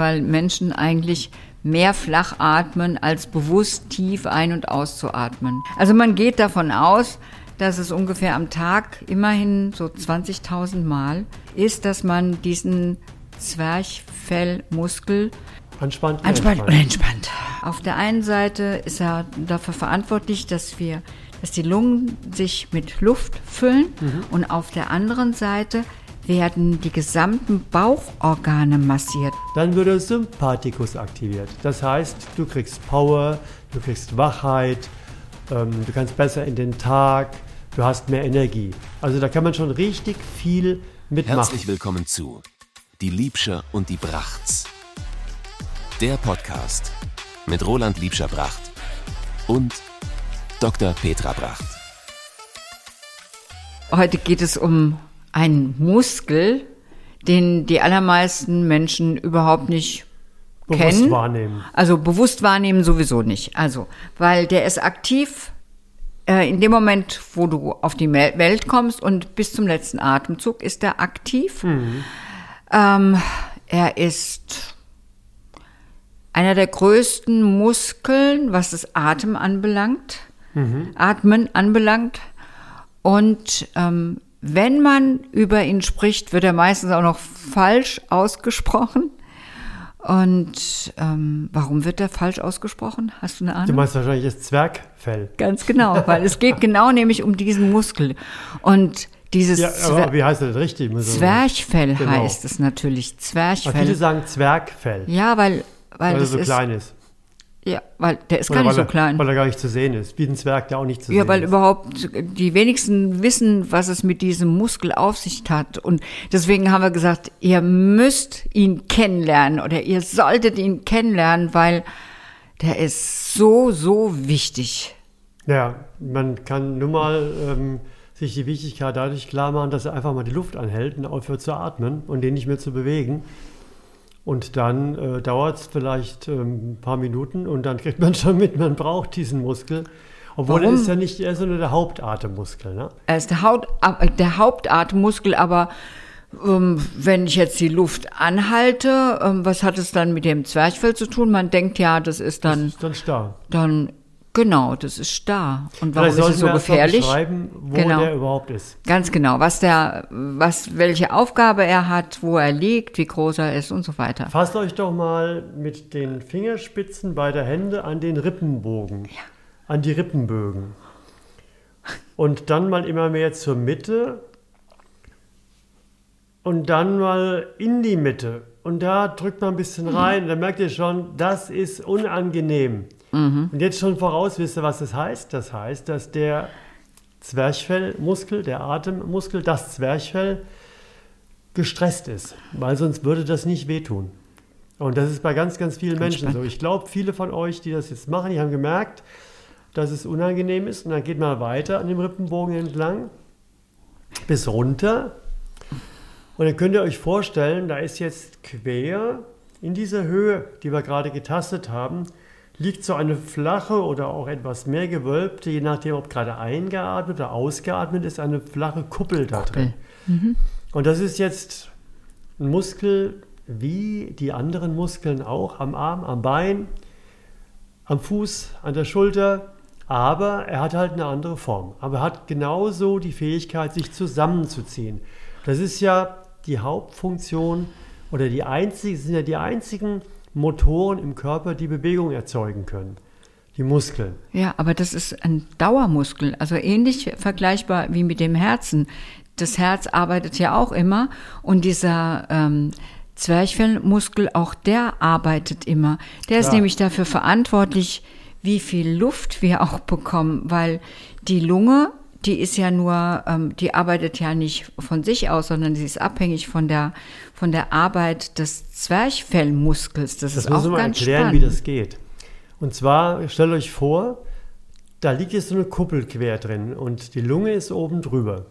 weil Menschen eigentlich mehr flach atmen, als bewusst tief ein- und auszuatmen. Also man geht davon aus, dass es ungefähr am Tag immerhin so 20.000 Mal ist, dass man diesen Zwerchfellmuskel anspannt und entspannt. Auf der einen Seite ist er dafür verantwortlich, dass die Lungen sich mit Luft füllen und auf der anderen Seite werden die gesamten Bauchorgane massiert. Dann wird der Sympathikus aktiviert. Das heißt, du kriegst Power, du kriegst Wachheit, du kannst besser in den Tag, du hast mehr Energie. Also da kann man schon richtig viel mitmachen. Herzlich willkommen zu Die Liebscher und die Brachts. Der Podcast mit Roland Liebscher-Bracht und Dr. Petra Bracht. Heute geht es um einen Muskel, den die allermeisten Menschen überhaupt nicht kennen. Bewusst wahrnehmen. Also bewusst wahrnehmen sowieso nicht. Also, weil der ist aktiv in dem Moment, wo du auf die Welt kommst und bis zum letzten Atemzug ist er aktiv. Er ist einer der größten Muskeln, was das Atmen anbelangt. Und wenn man über ihn spricht, wird er meistens auch noch falsch ausgesprochen. Und warum wird er falsch ausgesprochen? Hast du eine Ahnung? Du meinst wahrscheinlich das Zwerchfell. Ganz genau, weil es geht genau nämlich um diesen Muskel. Und dieses aber wie heißt das richtig? Zwerchfell genau. heißt es natürlich. Zwerchfell. Aber viele sagen Zwergfell. Ja, weil er das so ist, klein ist. Ja, weil der ist gar nicht so klein. Weil er gar nicht zu sehen ist. Wie ein Zwerg, der auch nicht zu sehen ist. Ja, weil überhaupt die wenigsten wissen, was es mit diesem Muskel auf sich hat. Und deswegen haben wir gesagt, ihr müsst ihn kennenlernen oder ihr solltet ihn kennenlernen, weil der ist so, so wichtig. Ja, man kann nur mal sich die Wichtigkeit dadurch klar machen, dass er einfach mal die Luft anhält und aufhört zu atmen und den nicht mehr zu bewegen. Und dann dauert es vielleicht ein paar Minuten und dann kriegt man schon mit, man braucht diesen Muskel. Obwohl er ist ja nicht, er ist nur der Hauptatemmuskel. Ne? Er ist der Hauptatemmuskel, aber wenn ich jetzt die Luft anhalte, was hat es dann mit dem Zwerchfell zu tun? Man denkt ja, das ist dann starr. Genau, das ist starr. Und warum Vielleicht ist es so gefährlich? Beschreiben, wo der überhaupt ist. Ganz genau, welche Aufgabe er hat, wo er liegt, wie groß er ist und so weiter. Fasst euch doch mal mit den Fingerspitzen beider Hände an den Rippenbogen, an die Rippenbögen. Und dann mal immer mehr zur Mitte und dann mal in die Mitte. Und da drückt man ein bisschen rein, dann merkt ihr schon, das ist unangenehm. Und jetzt schon voraus, wisst ihr, was das heißt? Das heißt, dass der Zwerchfellmuskel, der Atemmuskel, das Zwerchfell gestresst ist, weil sonst würde das nicht wehtun. Und das ist bei ganz, ganz vielen Menschen so. Ich glaube, viele von euch, die das jetzt machen, die haben gemerkt, dass es unangenehm ist und dann geht man weiter an dem Rippenbogen entlang bis runter. Und dann könnt ihr euch vorstellen, da ist jetzt quer in dieser Höhe, die wir gerade getastet haben, liegt so eine flache oder auch etwas mehr gewölbte, je nachdem, ob gerade eingeatmet oder ausgeatmet ist, eine flache Kuppel da drin. Und das ist jetzt ein Muskel wie die anderen Muskeln auch, am Arm, am Bein, am Fuß, an der Schulter, aber er hat halt eine andere Form. Aber er hat genauso die Fähigkeit, sich zusammenzuziehen. Das ist ja die Hauptfunktion oder sind ja die einzigen Motoren im Körper, die Bewegung erzeugen können. Die Muskeln. Ja, aber das ist ein Dauermuskel, also ähnlich vergleichbar wie mit dem Herzen. Das Herz arbeitet ja auch immer und dieser Zwerchfellmuskel, auch der arbeitet immer. Der ist nämlich dafür verantwortlich, wie viel Luft wir auch bekommen, weil die Lunge, die ist ja nur, die arbeitet ja nicht von sich aus, sondern sie ist abhängig von der Arbeit des Zwerchfellmuskels. Das ist auch ganz spannend. Ich muss mal erklären, wie das geht. Und zwar, stellt euch vor, da liegt jetzt so eine Kuppel quer drin und die Lunge ist oben drüber.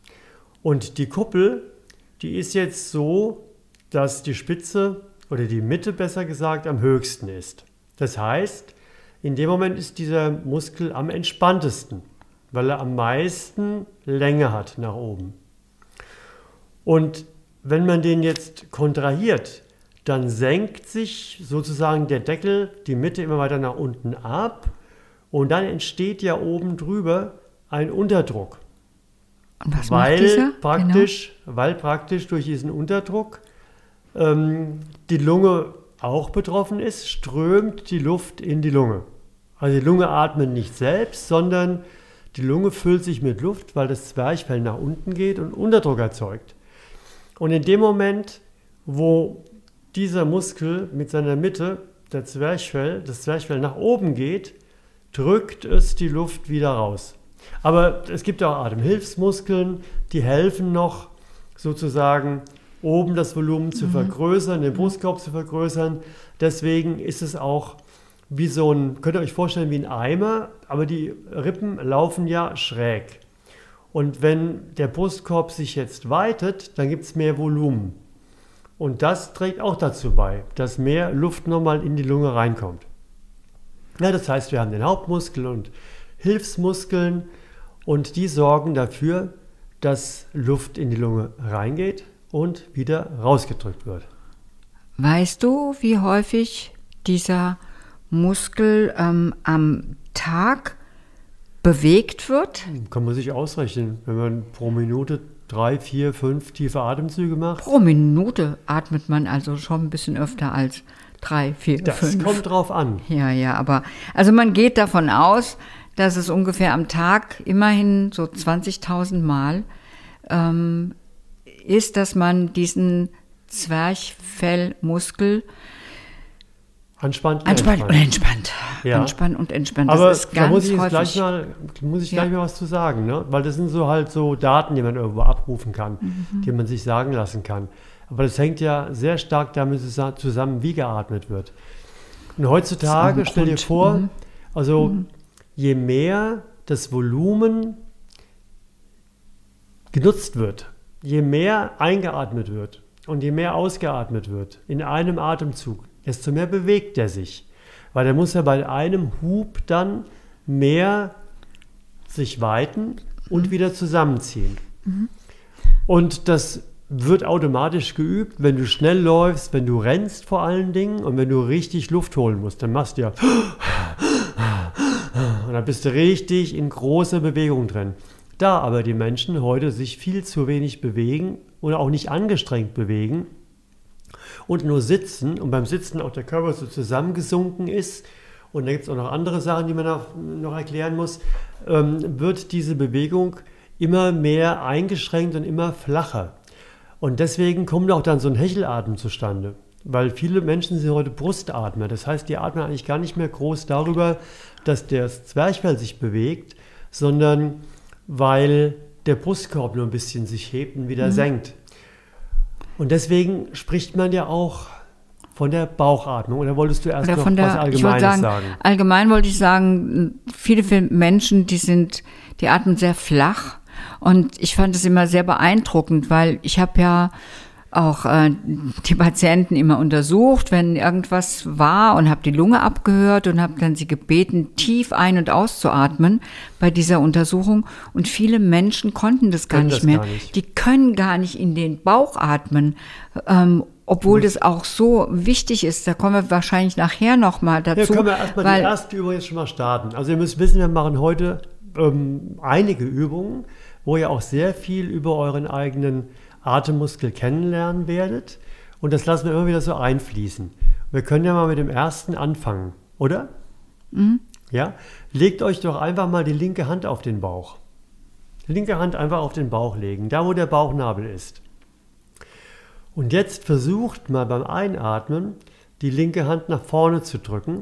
Und die Kuppel, die ist jetzt so, dass die Spitze oder die Mitte besser gesagt am höchsten ist. Das heißt, in dem Moment ist dieser Muskel am entspanntesten, weil er am meisten Länge hat nach oben. Und wenn man den jetzt kontrahiert, dann senkt sich sozusagen der Deckel, die Mitte immer weiter nach unten ab und dann entsteht ja oben drüber ein Unterdruck. Und was macht dieser? Weil praktisch durch diesen Unterdruck die Lunge auch betroffen ist, strömt die Luft in die Lunge. Also die Lunge atmet nicht selbst, sondern die Lunge füllt sich mit Luft, weil das Zwerchfell nach unten geht und Unterdruck erzeugt. Und in dem Moment, wo dieser Muskel mit seiner Mitte, das Zwerchfell nach oben geht, drückt es die Luft wieder raus. Aber es gibt auch Atemhilfsmuskeln, die helfen noch sozusagen, oben das Volumen zu vergrößern, den Brustkorb zu vergrößern. Deswegen ist es auch wie so ein, könnt ihr euch vorstellen, wie ein Eimer, aber die Rippen laufen ja schräg. Und wenn der Brustkorb sich jetzt weitet, dann gibt es mehr Volumen. Und das trägt auch dazu bei, dass mehr Luft nochmal in die Lunge reinkommt. Ja, das heißt, wir haben den Hauptmuskel und Hilfsmuskeln und die sorgen dafür, dass Luft in die Lunge reingeht und wieder rausgedrückt wird. Weißt du, wie häufig dieser Muskel am Tag bewegt wird? Kann man sich ausrechnen, wenn man pro Minute 3, 4, 5 tiefe Atemzüge macht. Pro Minute atmet man also schon ein bisschen öfter als 3, 4, 5. Das kommt drauf an. Ja, aber also man geht davon aus, dass es ungefähr am Tag immerhin so 20.000 Mal ist, dass man diesen Zwerchfellmuskel anspannt und entspannt. Ja. Anspannt und entspannt. Aber das ist ganz da muss ich häufig. gleich mal was zu sagen, ne? Weil das sind so Daten, die man irgendwo abrufen kann, die man sich sagen lassen kann. Aber das hängt ja sehr stark damit zusammen, wie geatmet wird. Und heutzutage, stell dir vor, je mehr das Volumen genutzt wird, je mehr eingeatmet wird und je mehr ausgeatmet wird in einem Atemzug, desto mehr bewegt er sich. Weil er muss ja bei einem Hub dann mehr sich weiten und wieder zusammenziehen. Und das wird automatisch geübt, wenn du schnell läufst, wenn du rennst vor allen Dingen und wenn du richtig Luft holen musst, dann machst du ja und dann bist du richtig in großer Bewegung drin. Da aber die Menschen heute sich viel zu wenig bewegen oder auch nicht angestrengt bewegen und nur sitzen und beim Sitzen auch der Körper so zusammengesunken ist und da gibt es auch noch andere Sachen, die man noch erklären muss, wird diese Bewegung immer mehr eingeschränkt und immer flacher. Und deswegen kommt auch dann so ein Hechelatmen zustande, weil viele Menschen sind heute Brustatmer. Das heißt, die atmen eigentlich gar nicht mehr groß darüber, dass das Zwerchfell sich bewegt, sondern weil der Brustkorb nur ein bisschen sich hebt und wieder senkt. Und deswegen spricht man ja auch von der Bauchatmung. Oder wolltest du erst noch was Allgemeines sagen? Allgemein wollte ich sagen, viele Menschen, die atmen sehr flach. Und ich fand es immer sehr beeindruckend, weil ich habe ja auch die Patienten immer untersucht, wenn irgendwas war und habe die Lunge abgehört und habe dann sie gebeten, tief ein- und auszuatmen bei dieser Untersuchung. Und viele Menschen konnten das gar nicht mehr. Die können gar nicht in den Bauch atmen, obwohl das auch so wichtig ist. Da kommen wir wahrscheinlich nachher nochmal dazu. Ja, können wir erstmal die erste Übung jetzt schon mal starten. Also ihr müsst wissen, wir machen heute einige Übungen, wo ihr auch sehr viel über euren eigenen Atemmuskel kennenlernen werdet. Und das lassen wir immer wieder so einfließen. Wir können ja mal mit dem ersten anfangen, oder? Ja? Legt euch doch einfach mal die linke Hand auf den Bauch. Die linke Hand einfach auf den Bauch legen, da wo der Bauchnabel ist. Und jetzt versucht mal beim Einatmen, die linke Hand nach vorne zu drücken.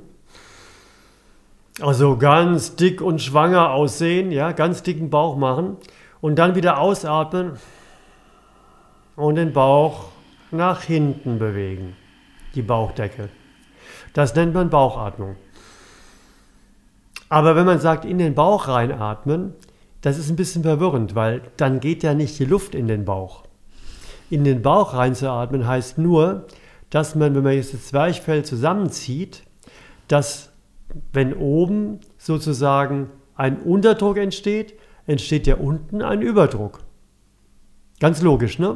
Also ganz dick und schwanger aussehen, ja, ganz dicken Bauch machen. Und dann wieder ausatmen. Und den Bauch nach hinten bewegen, die Bauchdecke. Das nennt man Bauchatmung. Aber wenn man sagt, in den Bauch reinatmen, das ist ein bisschen verwirrend, weil dann geht ja nicht die Luft in den Bauch. In den Bauch reinzuatmen heißt nur, dass man, wenn man jetzt das Zwerchfell zusammenzieht, dass wenn oben sozusagen ein Unterdruck entsteht, entsteht ja unten ein Überdruck. Ganz logisch, ne?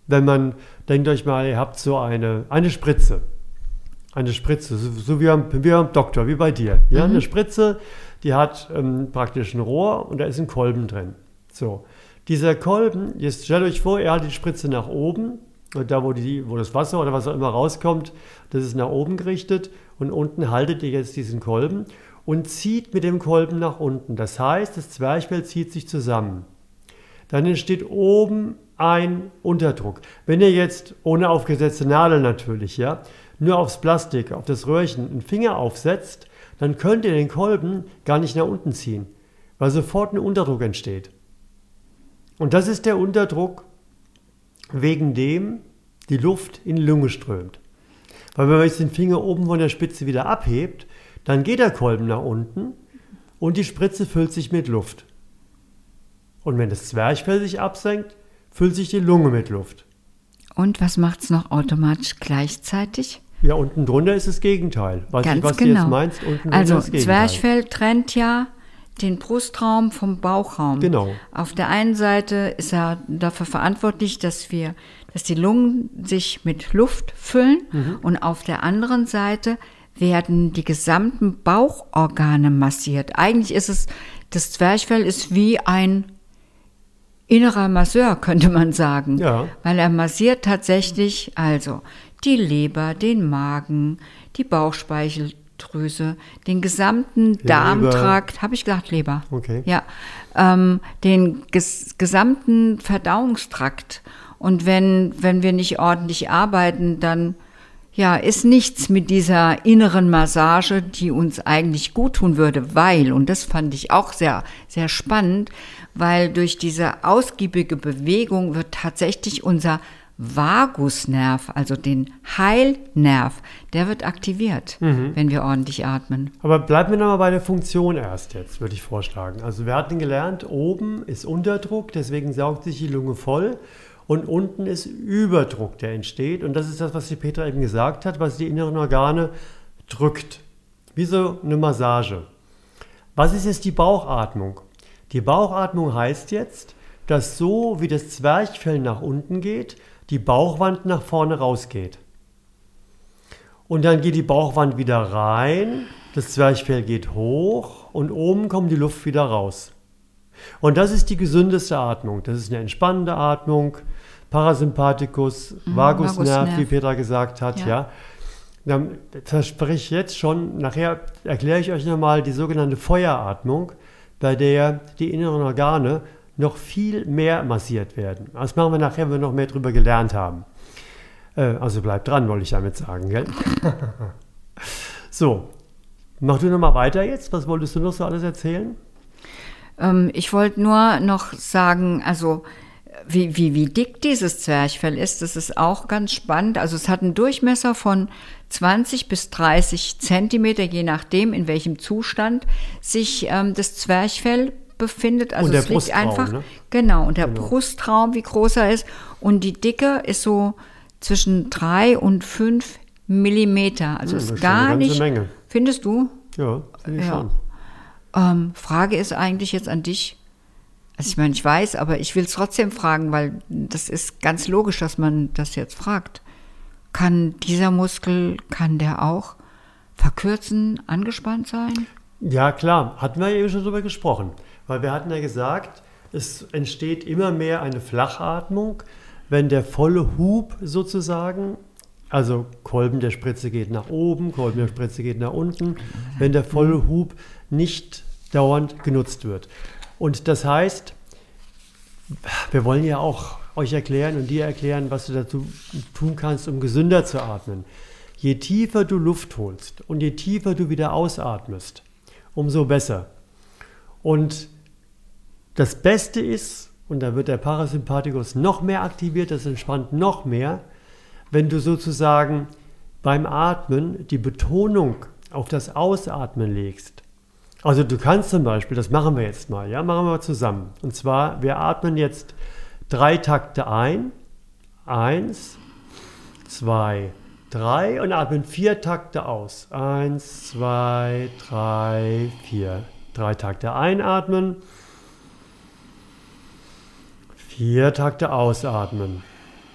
denkt euch mal, ihr habt so eine Spritze. Eine Spritze, so wie beim Doktor, wie bei dir. Ja, eine Spritze, die hat praktisch ein Rohr und da ist ein Kolben drin. So, dieser Kolben, jetzt stellt euch vor, ihr haltet die Spritze nach oben, und da, wo das Wasser oder was auch immer rauskommt, das ist nach oben gerichtet und unten haltet ihr jetzt diesen Kolben und zieht mit dem Kolben nach unten. Das heißt, das Zwerchfell zieht sich zusammen. Dann entsteht oben ein Unterdruck. Wenn ihr jetzt, ohne aufgesetzte Nadel natürlich, ja, nur aufs Plastik, auf das Röhrchen einen Finger aufsetzt, dann könnt ihr den Kolben gar nicht nach unten ziehen, weil sofort ein Unterdruck entsteht. Und das ist der Unterdruck, wegen dem die Luft in die Lunge strömt. Weil wenn man jetzt den Finger oben von der Spitze wieder abhebt, dann geht der Kolben nach unten und die Spritze füllt sich mit Luft. Und wenn das Zwerchfell sich absenkt, füllt sich die Lunge mit Luft. Und was macht es noch automatisch gleichzeitig? Ja, unten drunter ist das Gegenteil. Was Ganz du genau. jetzt meinst, unten drunter also ist das Gegenteil. Zwerchfell trennt ja den Brustraum vom Bauchraum. Genau. Auf der einen Seite ist er dafür verantwortlich, dass die Lungen sich mit Luft füllen und auf der anderen Seite werden die gesamten Bauchorgane massiert. Eigentlich ist es, das Zwerchfell ist wie ein innerer Masseur, könnte man sagen. Ja. Weil er massiert tatsächlich also die Leber, den Magen, die Bauchspeicheldrüse, den gesamten Darmtrakt, habe ich gesagt Leber? Okay. Ja, den gesamten Verdauungstrakt. Und wenn wir nicht ordentlich arbeiten, dann ja, ist nichts mit dieser inneren Massage, die uns eigentlich gut tun würde, weil, und das fand ich auch sehr, sehr spannend, weil durch diese ausgiebige Bewegung wird tatsächlich unser Vagusnerv, also den Heilnerv, der wird aktiviert, wenn wir ordentlich atmen. Aber bleiben wir nochmal bei der Funktion erst jetzt, würde ich vorschlagen. Also wir hatten gelernt, oben ist Unterdruck, deswegen saugt sich die Lunge voll. Und unten ist Überdruck, der entsteht. Und das ist das, was die Petra eben gesagt hat, was die inneren Organe drückt. Wie so eine Massage. Was ist jetzt die Bauchatmung? Die Bauchatmung heißt jetzt, dass so wie das Zwerchfell nach unten geht, die Bauchwand nach vorne rausgeht. Und dann geht die Bauchwand wieder rein, das Zwerchfell geht hoch und oben kommt die Luft wieder raus. Und das ist die gesündeste Atmung. Das ist eine entspannende Atmung. Parasympathikus, Vagusnerv, wie Petra gesagt hat. Ja. Dann verspreche ich jetzt schon, nachher erkläre ich euch nochmal die sogenannte Feueratmung, bei der die inneren Organe noch viel mehr massiert werden. Das machen wir nachher, wenn wir noch mehr darüber gelernt haben. Also bleibt dran, wollte ich damit sagen. Gell? So, mach du nochmal weiter jetzt. Was wolltest du noch so alles erzählen? Ich wollte nur noch sagen, also wie dick dieses Zwerchfell ist, das ist auch ganz spannend. Also es hat einen Durchmesser von 20 bis 30 Zentimeter, je nachdem, in welchem Zustand sich das Zwerchfell befindet. Also und der es liegt Brustraum, einfach, ne? Genau, und der Brustraum, wie groß er ist. Und die Dicke ist so zwischen 3 und 5 Millimeter. Also ist gar nicht. Menge. Findest du? Ja, finde ich schon. Frage ist eigentlich jetzt an dich, also ich meine, ich weiß, aber ich will es trotzdem fragen, weil das ist ganz logisch, dass man das jetzt fragt. Kann dieser Muskel, kann der auch verkürzen, angespannt sein? Ja, klar, hatten wir ja eben schon drüber gesprochen, weil wir hatten ja gesagt, es entsteht immer mehr eine Flachatmung, wenn der volle Hub sozusagen, also Kolben der Spritze geht nach oben, Kolben der Spritze geht nach unten, wenn der volle Hub nicht dauernd genutzt wird. Und das heißt, wir wollen ja auch euch erklären und dir erklären, was du dazu tun kannst, um gesünder zu atmen. Je tiefer du Luft holst und je tiefer du wieder ausatmest, umso besser. Und das Beste ist, und da wird der Parasympathikus noch mehr aktiviert, das entspannt noch mehr, wenn du sozusagen beim Atmen die Betonung auf das Ausatmen legst. Also du kannst zum Beispiel, das machen wir jetzt mal, ja, machen wir mal zusammen. Und zwar, wir atmen jetzt 3 Takte ein, 1, 2, 3 und atmen 4 Takte aus. 1, 2, 3, 4. 3 Takte einatmen, 4 Takte ausatmen.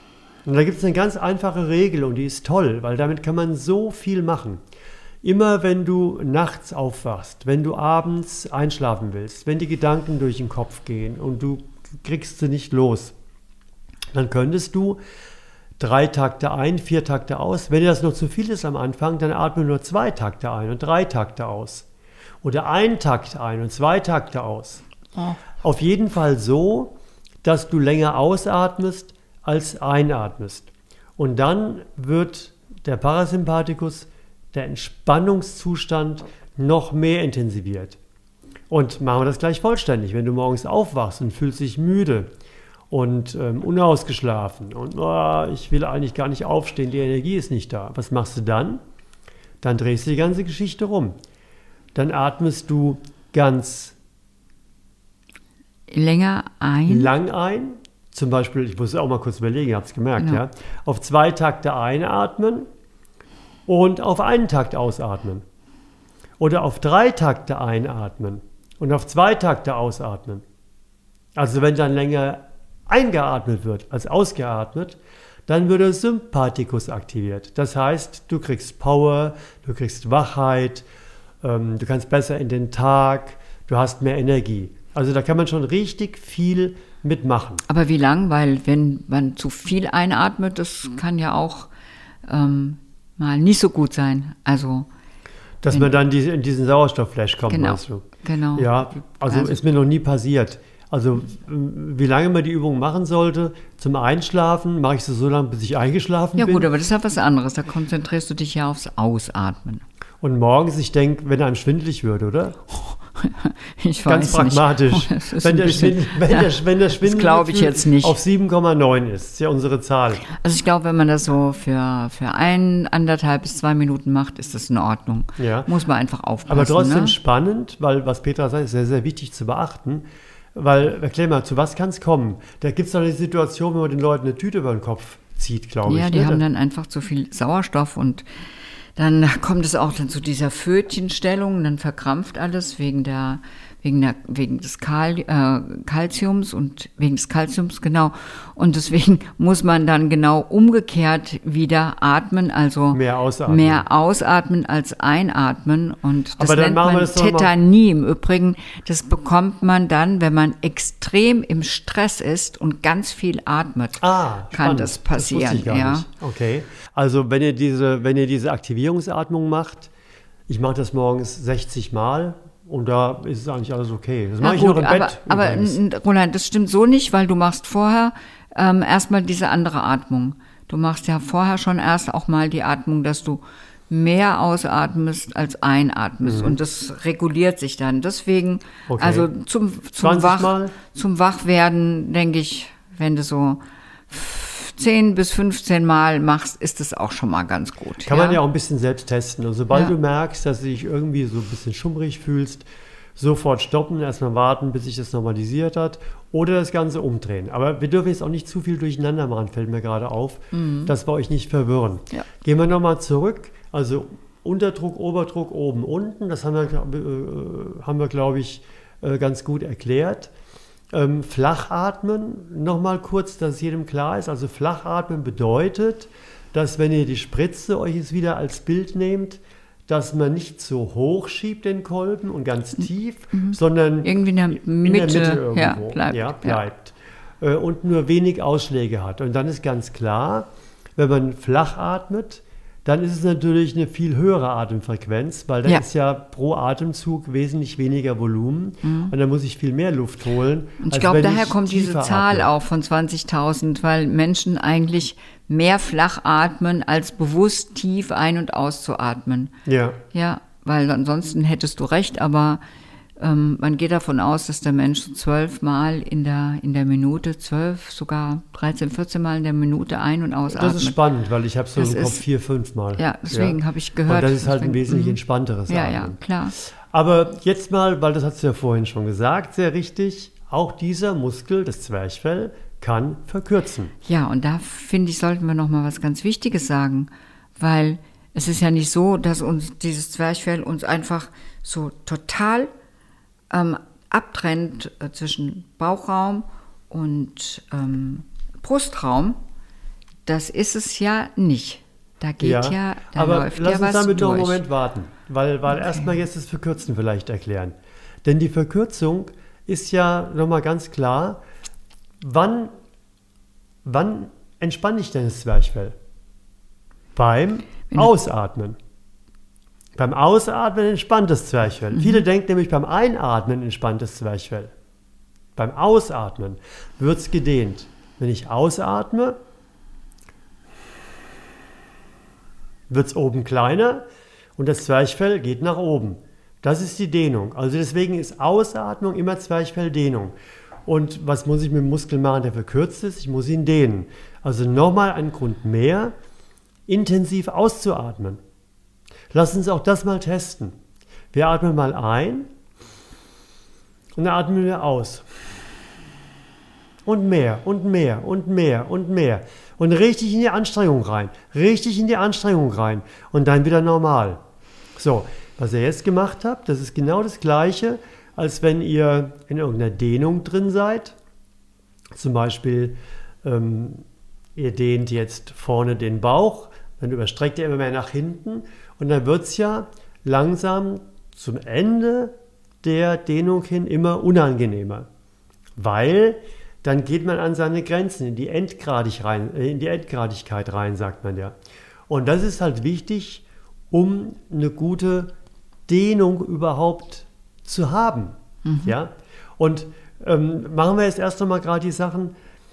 Und da gibt es eine ganz einfache Regel und die ist toll, weil damit kann man so viel machen. Immer wenn du nachts aufwachst, wenn du abends einschlafen willst, wenn die Gedanken durch den Kopf gehen und du kriegst sie nicht los, dann könntest du 3 Takte ein, 4 Takte aus. Wenn dir das noch zu viel ist am Anfang, dann atme nur 2 Takte ein und 3 Takte aus. Oder 1 Takt ein und 2 Takte aus. Oh. Auf jeden Fall so, dass du länger ausatmest als einatmest. Und dann wird der Parasympathikus, der Entspannungszustand, noch mehr intensiviert. Und machen wir das gleich vollständig. Wenn du morgens aufwachst und fühlst dich müde und unausgeschlafen und ich will eigentlich gar nicht aufstehen, die Energie ist nicht da. Was machst du dann? Dann drehst du die ganze Geschichte rum. Dann atmest du ganz länger lang ein. Zum Beispiel, ich muss auch mal kurz überlegen, ihr habt es gemerkt, Genau. ja. Auf 2 Takte einatmen und auf 1 Takt ausatmen. Oder auf 3 Takte einatmen und auf 2 Takte ausatmen. Also wenn dann länger eingeatmet wird als ausgeatmet, dann wird der Sympathikus aktiviert. Das heißt, du kriegst Power, du kriegst Wachheit, du kannst besser in den Tag, du hast mehr Energie. Also da kann man schon richtig viel mitmachen. Aber wie lang? Weil wenn man zu viel einatmet, das kann ja auch mal nicht so gut sein. Also Dass man dann in diesen Sauerstoffflash kommt, genau, meinst du? genau. Ja, also ist mir noch nie passiert. Also wie lange man die Übung machen sollte, zum Einschlafen, mache ich sie so lange, bis ich eingeschlafen Ja bin. gut, aber das ist ja was anderes. Da konzentrierst du dich ja aufs Ausatmen. Und morgens, ich denke, wenn einem schwindelig wird, oder? Ich Ganz weiß nicht. pragmatisch. Das ist Wenn ein der bisschen- Schwindel glaube ich jetzt nicht. auf 7,9 ist ja unsere Zahl. Also ich glaube, wenn man das so für 1,5 bis 2 Minuten macht, ist das in Ordnung. Ja. Muss man einfach aufpassen. Aber trotzdem ne? spannend, weil was Petra sagt, ist sehr, sehr wichtig zu beachten. Weil, erklär mal, zu was kann es kommen? Da gibt es doch eine Situation, wenn man den Leuten eine Tüte über den Kopf zieht, glaube ich. Ja, die ne? haben dann einfach zu viel Sauerstoff und dann kommt es auch dann zu dieser Pfötchenstellung, dann verkrampft alles wegen des Calciums und wegen des Calciums, genau. Und deswegen muss man dann genau umgekehrt wieder atmen, also Mehr ausatmen. mehr ausatmen als einatmen. Und das Aber dann nennt machen wir man das doch mal. Tetanie im Übrigen. Das bekommt man dann, wenn man extrem im Stress ist und ganz viel atmet. Kann spannend. das passieren, Das wusste ich gar ja. nicht. Okay. Also wenn ihr diese Aktivierungsatmung macht, ich mache das morgens 60 Mal und da ist es eigentlich alles okay. Das mache ich noch im Bett. Aber übrigens. Roland, das stimmt so nicht, weil du machst vorher erstmal diese andere Atmung. Du machst ja vorher schon erst auch mal die Atmung, dass du mehr ausatmest als einatmest. Und das reguliert sich dann. Deswegen, Okay. also zum 20 Mal? Wachwerden, denke ich, wenn du so 10 bis 15 Mal machst, ist es auch schon mal ganz gut. Kann man ja auch ein bisschen selbst testen. Und sobald Ja. du merkst, dass du dich irgendwie so ein bisschen schummrig fühlst, sofort stoppen, erstmal warten, bis sich das normalisiert hat oder das Ganze umdrehen. Aber wir dürfen jetzt auch nicht zu viel durcheinander machen, fällt mir gerade auf, dass wir euch nicht verwirren. Ja. Gehen wir nochmal zurück. Also Unterdruck, Oberdruck, oben, unten. Das haben wir glaube ich, ganz gut erklärt. Flachatmen, nochmal kurz, dass es jedem klar ist. Also Flachatmen bedeutet, dass wenn ihr die Spritze euch jetzt wieder als Bild nehmt, dass man nicht so hoch schiebt den Kolben und ganz tief, sondern Irgendwie in der Mitte, irgendwo ja, bleibt. Und nur wenig Ausschläge hat. Und dann ist ganz klar, wenn man flach atmet, dann ist es natürlich eine viel höhere Atemfrequenz, weil da Ja. ist ja pro Atemzug wesentlich weniger Volumen und dann muss ich viel mehr Luft holen. Und ich als glaube, wenn daher ich kommt diese tiefer Zahl atme. auch von 20.000, weil Menschen eigentlich mehr flach atmen, als bewusst tief ein- und auszuatmen. Ja. Ja, weil ansonsten hättest du recht, aber man geht davon aus, dass der Mensch so 12 Mal in der Minute, 12, sogar 13, 14 Mal in der Minute ein- und ausatmet. Das ist spannend, weil ich habe so Das im Kopf ist- 4, 5 Mal. Ja, deswegen habe ich gehört. Und das ist halt ein deswegen- wesentlich entspannteres Ja, Atmen. ja, klar. Aber jetzt mal, weil das hast du ja vorhin schon gesagt, sehr richtig, auch dieser Muskel, das Zwerchfell, kann verkürzen. Ja, und da finde ich, sollten wir noch mal was ganz Wichtiges sagen, weil es ist ja nicht so, dass uns dieses Zwerchfell uns einfach so total abtrennt zwischen Bauchraum und Brustraum. das ist es ja nicht. Da geht da aber läuft lass ja uns was damit noch einen durch. Moment warten, weil erstmal jetzt das Verkürzen vielleicht erklären. Denn die Verkürzung ist ja nochmal ganz klar, wann entspanne ich denn das Zwerchfell? Beim Ausatmen. Beim Ausatmen entspannt das Zwerchfell. Viele denken nämlich, beim Einatmen entspannt das Zwerchfell. Beim Ausatmen wird es gedehnt. Wenn ich ausatme, wird es oben kleiner und das Zwerchfell geht nach oben. Das ist die Dehnung. Also deswegen ist Ausatmung immer Zwerchfelldehnung. Und was muss ich mit dem Muskel machen, der verkürzt ist? Ich muss ihn dehnen. Also nochmal ein Grund mehr, intensiv auszuatmen. Lass uns auch das mal testen. Wir atmen mal ein und dann atmen wir aus. Und mehr und mehr und mehr und mehr. Und richtig in die Anstrengung rein. Richtig in die Anstrengung rein. Und dann wieder normal. So, was ihr jetzt gemacht habt, das ist genau das Gleiche, als wenn ihr in irgendeiner Dehnung drin seid. Zum Beispiel, ihr dehnt jetzt vorne den Bauch, dann überstreckt ihr immer mehr nach hinten und dann wird es ja langsam zum Ende der Dehnung hin immer unangenehmer. Weil dann geht man an seine Grenzen, in die Endgradigkeit rein, sagt man ja. Und das ist halt wichtig, um eine gute Dehnung überhaupt zu haben. Ja? Und machen wir jetzt erst nochmal gerade die Sachen,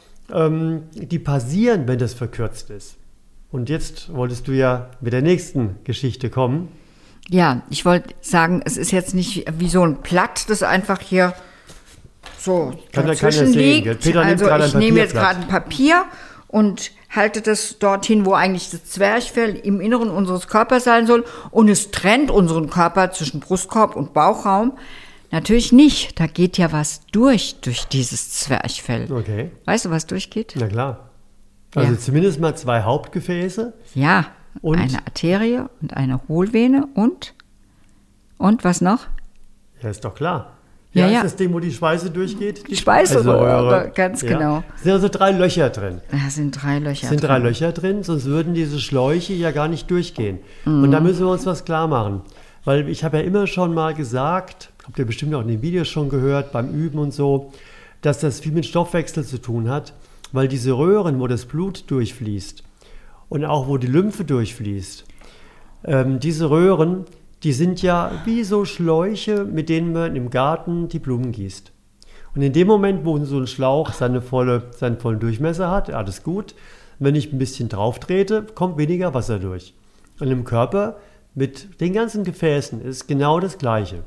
die passieren, wenn das verkürzt ist. Und jetzt wolltest du ja mit der nächsten Geschichte kommen. Ja, ich wollte sagen, es ist jetzt nicht wie so ein Blatt, das einfach hier so dazwischen liegt. Peter nimmt also ich nehme jetzt Papierblatt. gerade ein Papier und halte das dorthin, wo eigentlich das Zwerchfell im Inneren unseres Körpers sein soll. Und es trennt unseren Körper zwischen Brustkorb und Bauchraum. Natürlich nicht. Da geht ja was durch dieses Zwerchfell. Okay. Weißt du, was durchgeht? Na klar. Also Ja. zumindest mal 2 Hauptgefäße. Ja, Und? eine Arterie und eine Hohlvene und was noch? Ja, ist doch klar. Ja, Ist ja. das Ding, wo die Schweiße durchgeht? Die Speiseröhre, ganz Ja. genau. Es sind also 3 Löcher drin. Da sind 3 Löcher. Es sind 3 Löcher drin, sonst würden diese Schläuche ja gar nicht durchgehen. Und da müssen wir uns was klar machen. Weil ich habe ja immer schon mal gesagt, habt ihr bestimmt auch in den Videos schon gehört, beim Üben und so, dass das viel mit Stoffwechsel zu tun hat, weil diese Röhren, wo das Blut durchfließt und auch wo die Lymphe durchfließt, diese Röhren, die sind ja wie so Schläuche, mit denen man im Garten die Blumen gießt. Und in dem Moment, wo so ein Schlauch seinen vollen Durchmesser hat, alles gut. Wenn ich ein bisschen drauf trete, kommt weniger Wasser durch. Und im Körper mit den ganzen Gefäßen ist genau das Gleiche.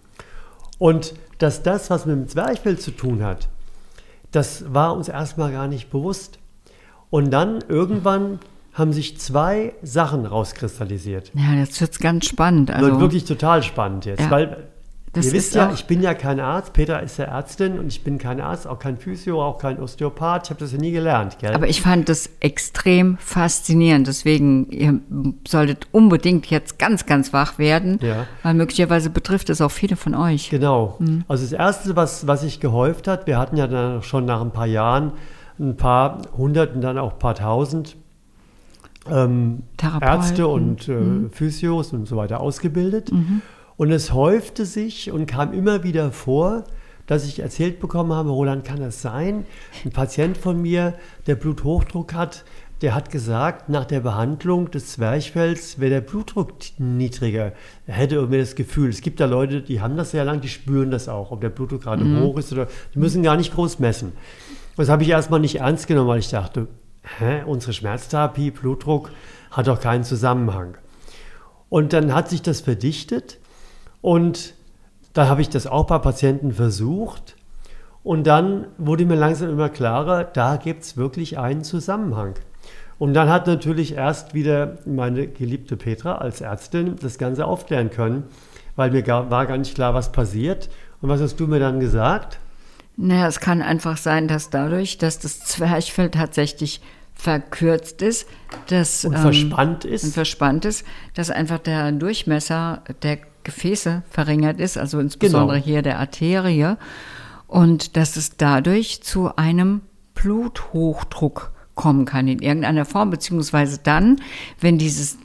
Und dass das, was mit dem Zwerchfell zu tun hat, das war uns erstmal gar nicht bewusst. Und dann irgendwann haben sich 2 Sachen rauskristallisiert. Ja, das wird ganz spannend. Wird Also, wirklich total spannend jetzt, Ja. weil Das ihr wisst ist ja, auch- ich bin ja kein Arzt, Petra ist ja Ärztin und ich bin kein Arzt, auch kein Physio, auch kein Osteopath, ich habe das ja nie gelernt, gell? aber ich fand das extrem faszinierend. Deswegen, ihr solltet unbedingt jetzt ganz, ganz wach werden, Ja. weil möglicherweise betrifft es auch viele von euch. Genau. Also das Erste, was sich gehäuft hat, wir hatten ja dann schon nach ein paar Jahren ein paar hundert und dann auch ein paar tausend Therapeuten. Ärzte und Physios und so weiter ausgebildet. Und es häufte sich und kam immer wieder vor, dass ich erzählt bekommen habe, Roland, kann das sein? Ein Patient von mir, der Bluthochdruck hat, der hat gesagt, nach der Behandlung des Zwerchfells wäre der Blutdruck niedriger. Er hätte irgendwie das Gefühl, es gibt da Leute, die haben das sehr lang, die spüren das auch, ob der Blutdruck gerade hoch ist oder die müssen gar nicht groß messen. Das habe ich erstmal nicht ernst genommen, weil ich dachte, unsere Schmerztherapie, Blutdruck, hat doch keinen Zusammenhang. Und dann hat sich das verdichtet und da habe ich das auch bei Patienten versucht und dann wurde mir langsam immer klarer, da gibt es wirklich einen Zusammenhang. Und dann hat natürlich erst wieder meine geliebte Petra als Ärztin das Ganze aufklären können, weil mir war gar nicht klar, was passiert. Und was hast du mir dann gesagt? Naja, es kann einfach sein, dass dadurch, dass das Zwerchfell tatsächlich verkürzt ist, dass, Und verspannt ist. und verspannt ist, dass einfach der Durchmesser der Gefäße verringert ist, also insbesondere Genau. hier der Arterie, und dass es dadurch zu einem Bluthochdruck kommen kann in irgendeiner Form, beziehungsweise dann, wenn diese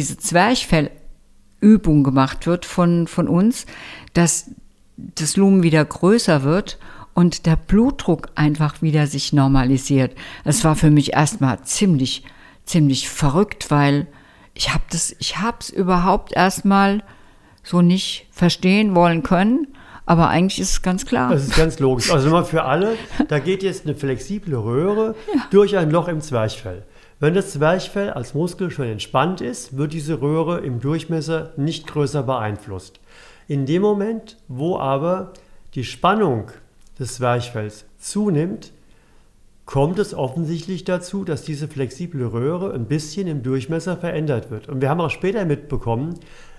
Zwerchfellübung gemacht wird von uns, dass das Lumen wieder größer wird und der Blutdruck einfach wieder sich normalisiert. Es war für mich erstmal ziemlich verrückt, weil ich hab's überhaupt erstmal so nicht verstehen wollen können, aber eigentlich ist es ganz klar. Das ist ganz logisch. Also nochmal für alle, da geht jetzt eine flexible Röhre durch ein Loch im Zwerchfell. Wenn das Zwerchfell als Muskel schon entspannt ist, wird diese Röhre im Durchmesser nicht größer beeinflusst. In dem Moment, wo aber die Spannung des Zwerchfells zunimmt, kommt es offensichtlich dazu, dass diese flexible Röhre ein bisschen im Durchmesser verändert wird. Und wir haben auch später mitbekommen,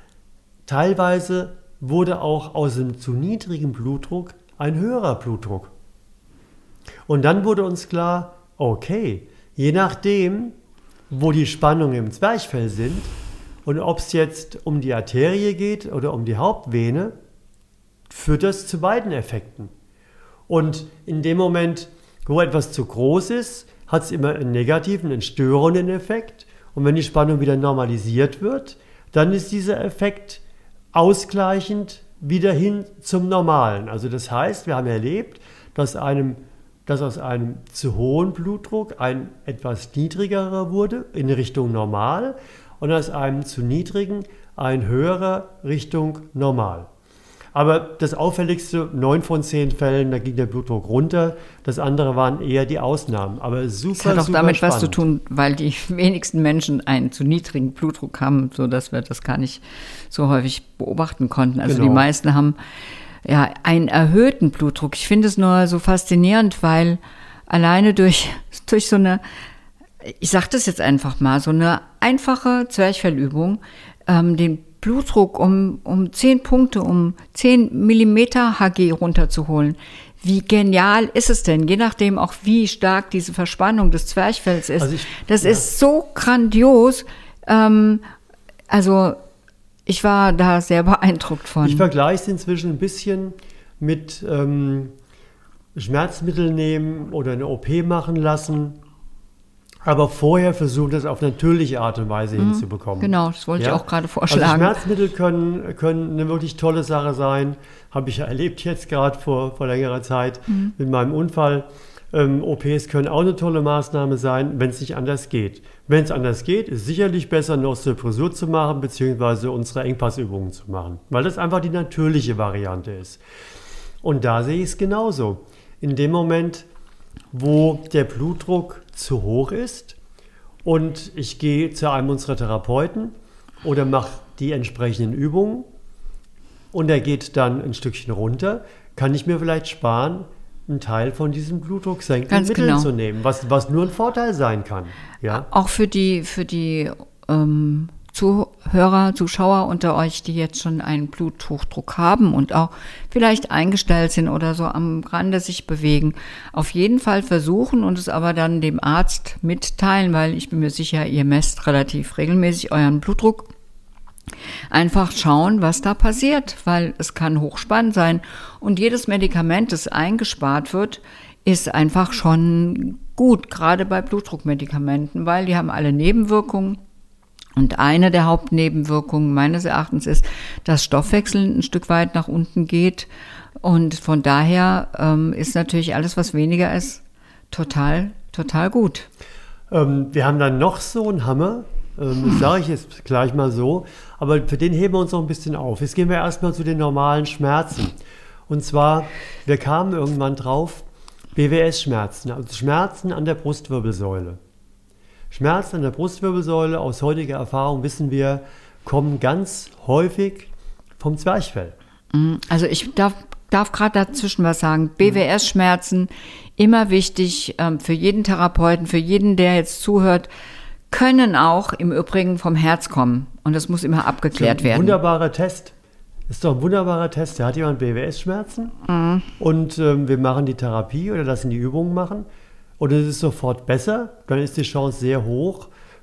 teilweise wurde auch aus dem zu niedrigen Blutdruck ein höherer Blutdruck. Und dann wurde uns klar, okay, je nachdem, wo die Spannungen im Zwerchfell sind und ob es jetzt um die Arterie geht oder um die Hauptvene, führt das zu beiden Effekten. Und in dem Moment, wo etwas zu groß ist, hat es immer einen negativen, einen störenden Effekt. Und wenn die Spannung wieder normalisiert wird, dann ist dieser Effekt ausgleichend wieder hin zum Normalen. Also das heißt, wir haben erlebt, dass aus einem zu hohen Blutdruck ein etwas niedrigerer wurde in Richtung normal und aus einem zu niedrigen ein höherer Richtung normal. Aber das Auffälligste, 9 von 10 Fällen, da ging der Blutdruck runter. Das andere waren eher die Ausnahmen. Aber super, das hat auch damit spannend. Was zu tun, weil die wenigsten Menschen einen zu niedrigen Blutdruck haben, sodass wir das gar nicht so häufig beobachten konnten. Also Genau. Die meisten haben ja einen erhöhten Blutdruck. Ich finde es nur so faszinierend, weil alleine durch so eine, ich sage das jetzt einfach mal, so eine einfache Zwerchfellübung, den Blutdruck um 10 Punkte, um 10 Millimeter Hg runterzuholen. Wie genial ist es denn? Je nachdem auch, wie stark diese Verspannung des Zwerchfells ist. Also ist so grandios. Also ich war da sehr beeindruckt von. Ich vergleiche es inzwischen ein bisschen mit Schmerzmittel nehmen oder eine OP machen lassen. Aber vorher versuchen, das auf natürliche Art und Weise hinzubekommen. Genau, das wollte ich auch gerade vorschlagen. Also Schmerzmittel können eine wirklich tolle Sache sein. Habe ich ja erlebt jetzt gerade vor längerer Zeit mit meinem Unfall. OPs können auch eine tolle Maßnahme sein, wenn es nicht anders geht. Wenn es anders geht, ist sicherlich besser, eine Osteoporose zu machen, beziehungsweise unsere Engpassübungen zu machen. Weil das einfach die natürliche Variante ist. Und da sehe ich es genauso. In dem Moment, wo der Blutdruck zu hoch ist und ich gehe zu einem unserer Therapeuten oder mache die entsprechenden Übungen und er geht dann ein Stückchen runter, kann ich mir vielleicht sparen, einen Teil von diesem blutdrucksenkenden Mitteln zu nehmen, was nur ein Vorteil sein kann. Ja? Auch für die Zuhörer, Zuschauer unter euch, die jetzt schon einen Bluthochdruck haben und auch vielleicht eingestellt sind oder so am Rande sich bewegen, auf jeden Fall versuchen und es aber dann dem Arzt mitteilen, weil ich bin mir sicher, ihr messt relativ regelmäßig euren Blutdruck. Einfach schauen, was da passiert, weil es kann hochspannend sein und jedes Medikament, das eingespart wird, ist einfach schon gut, gerade bei Blutdruckmedikamenten, weil die haben alle Nebenwirkungen. Und eine der Hauptnebenwirkungen meines Erachtens ist, dass Stoffwechsel ein Stück weit nach unten geht. Und von daher ist natürlich alles, was weniger ist, total gut. Wir haben dann noch so einen Hammer, das sage ich jetzt gleich mal so, aber für den heben wir uns noch ein bisschen auf. Jetzt gehen wir erstmal zu den normalen Schmerzen. Und zwar, wir kamen irgendwann drauf, BWS-Schmerzen, also Schmerzen an der Brustwirbelsäule. Schmerzen an der Brustwirbelsäule, aus heutiger Erfahrung wissen wir, kommen ganz häufig vom Zwerchfell. Also ich darf gerade dazwischen was sagen. BWS-Schmerzen, immer wichtig für jeden Therapeuten, für jeden, der jetzt zuhört, können auch im Übrigen vom Herz kommen. Und das muss immer abgeklärt werden. Wunderbarer Test. Ist doch ein wunderbarer Test. Da hat jemand BWS-Schmerzen und wir machen die Therapie oder lassen die Übungen machen. Und es ist sofort besser, dann ist die Chance sehr hoch,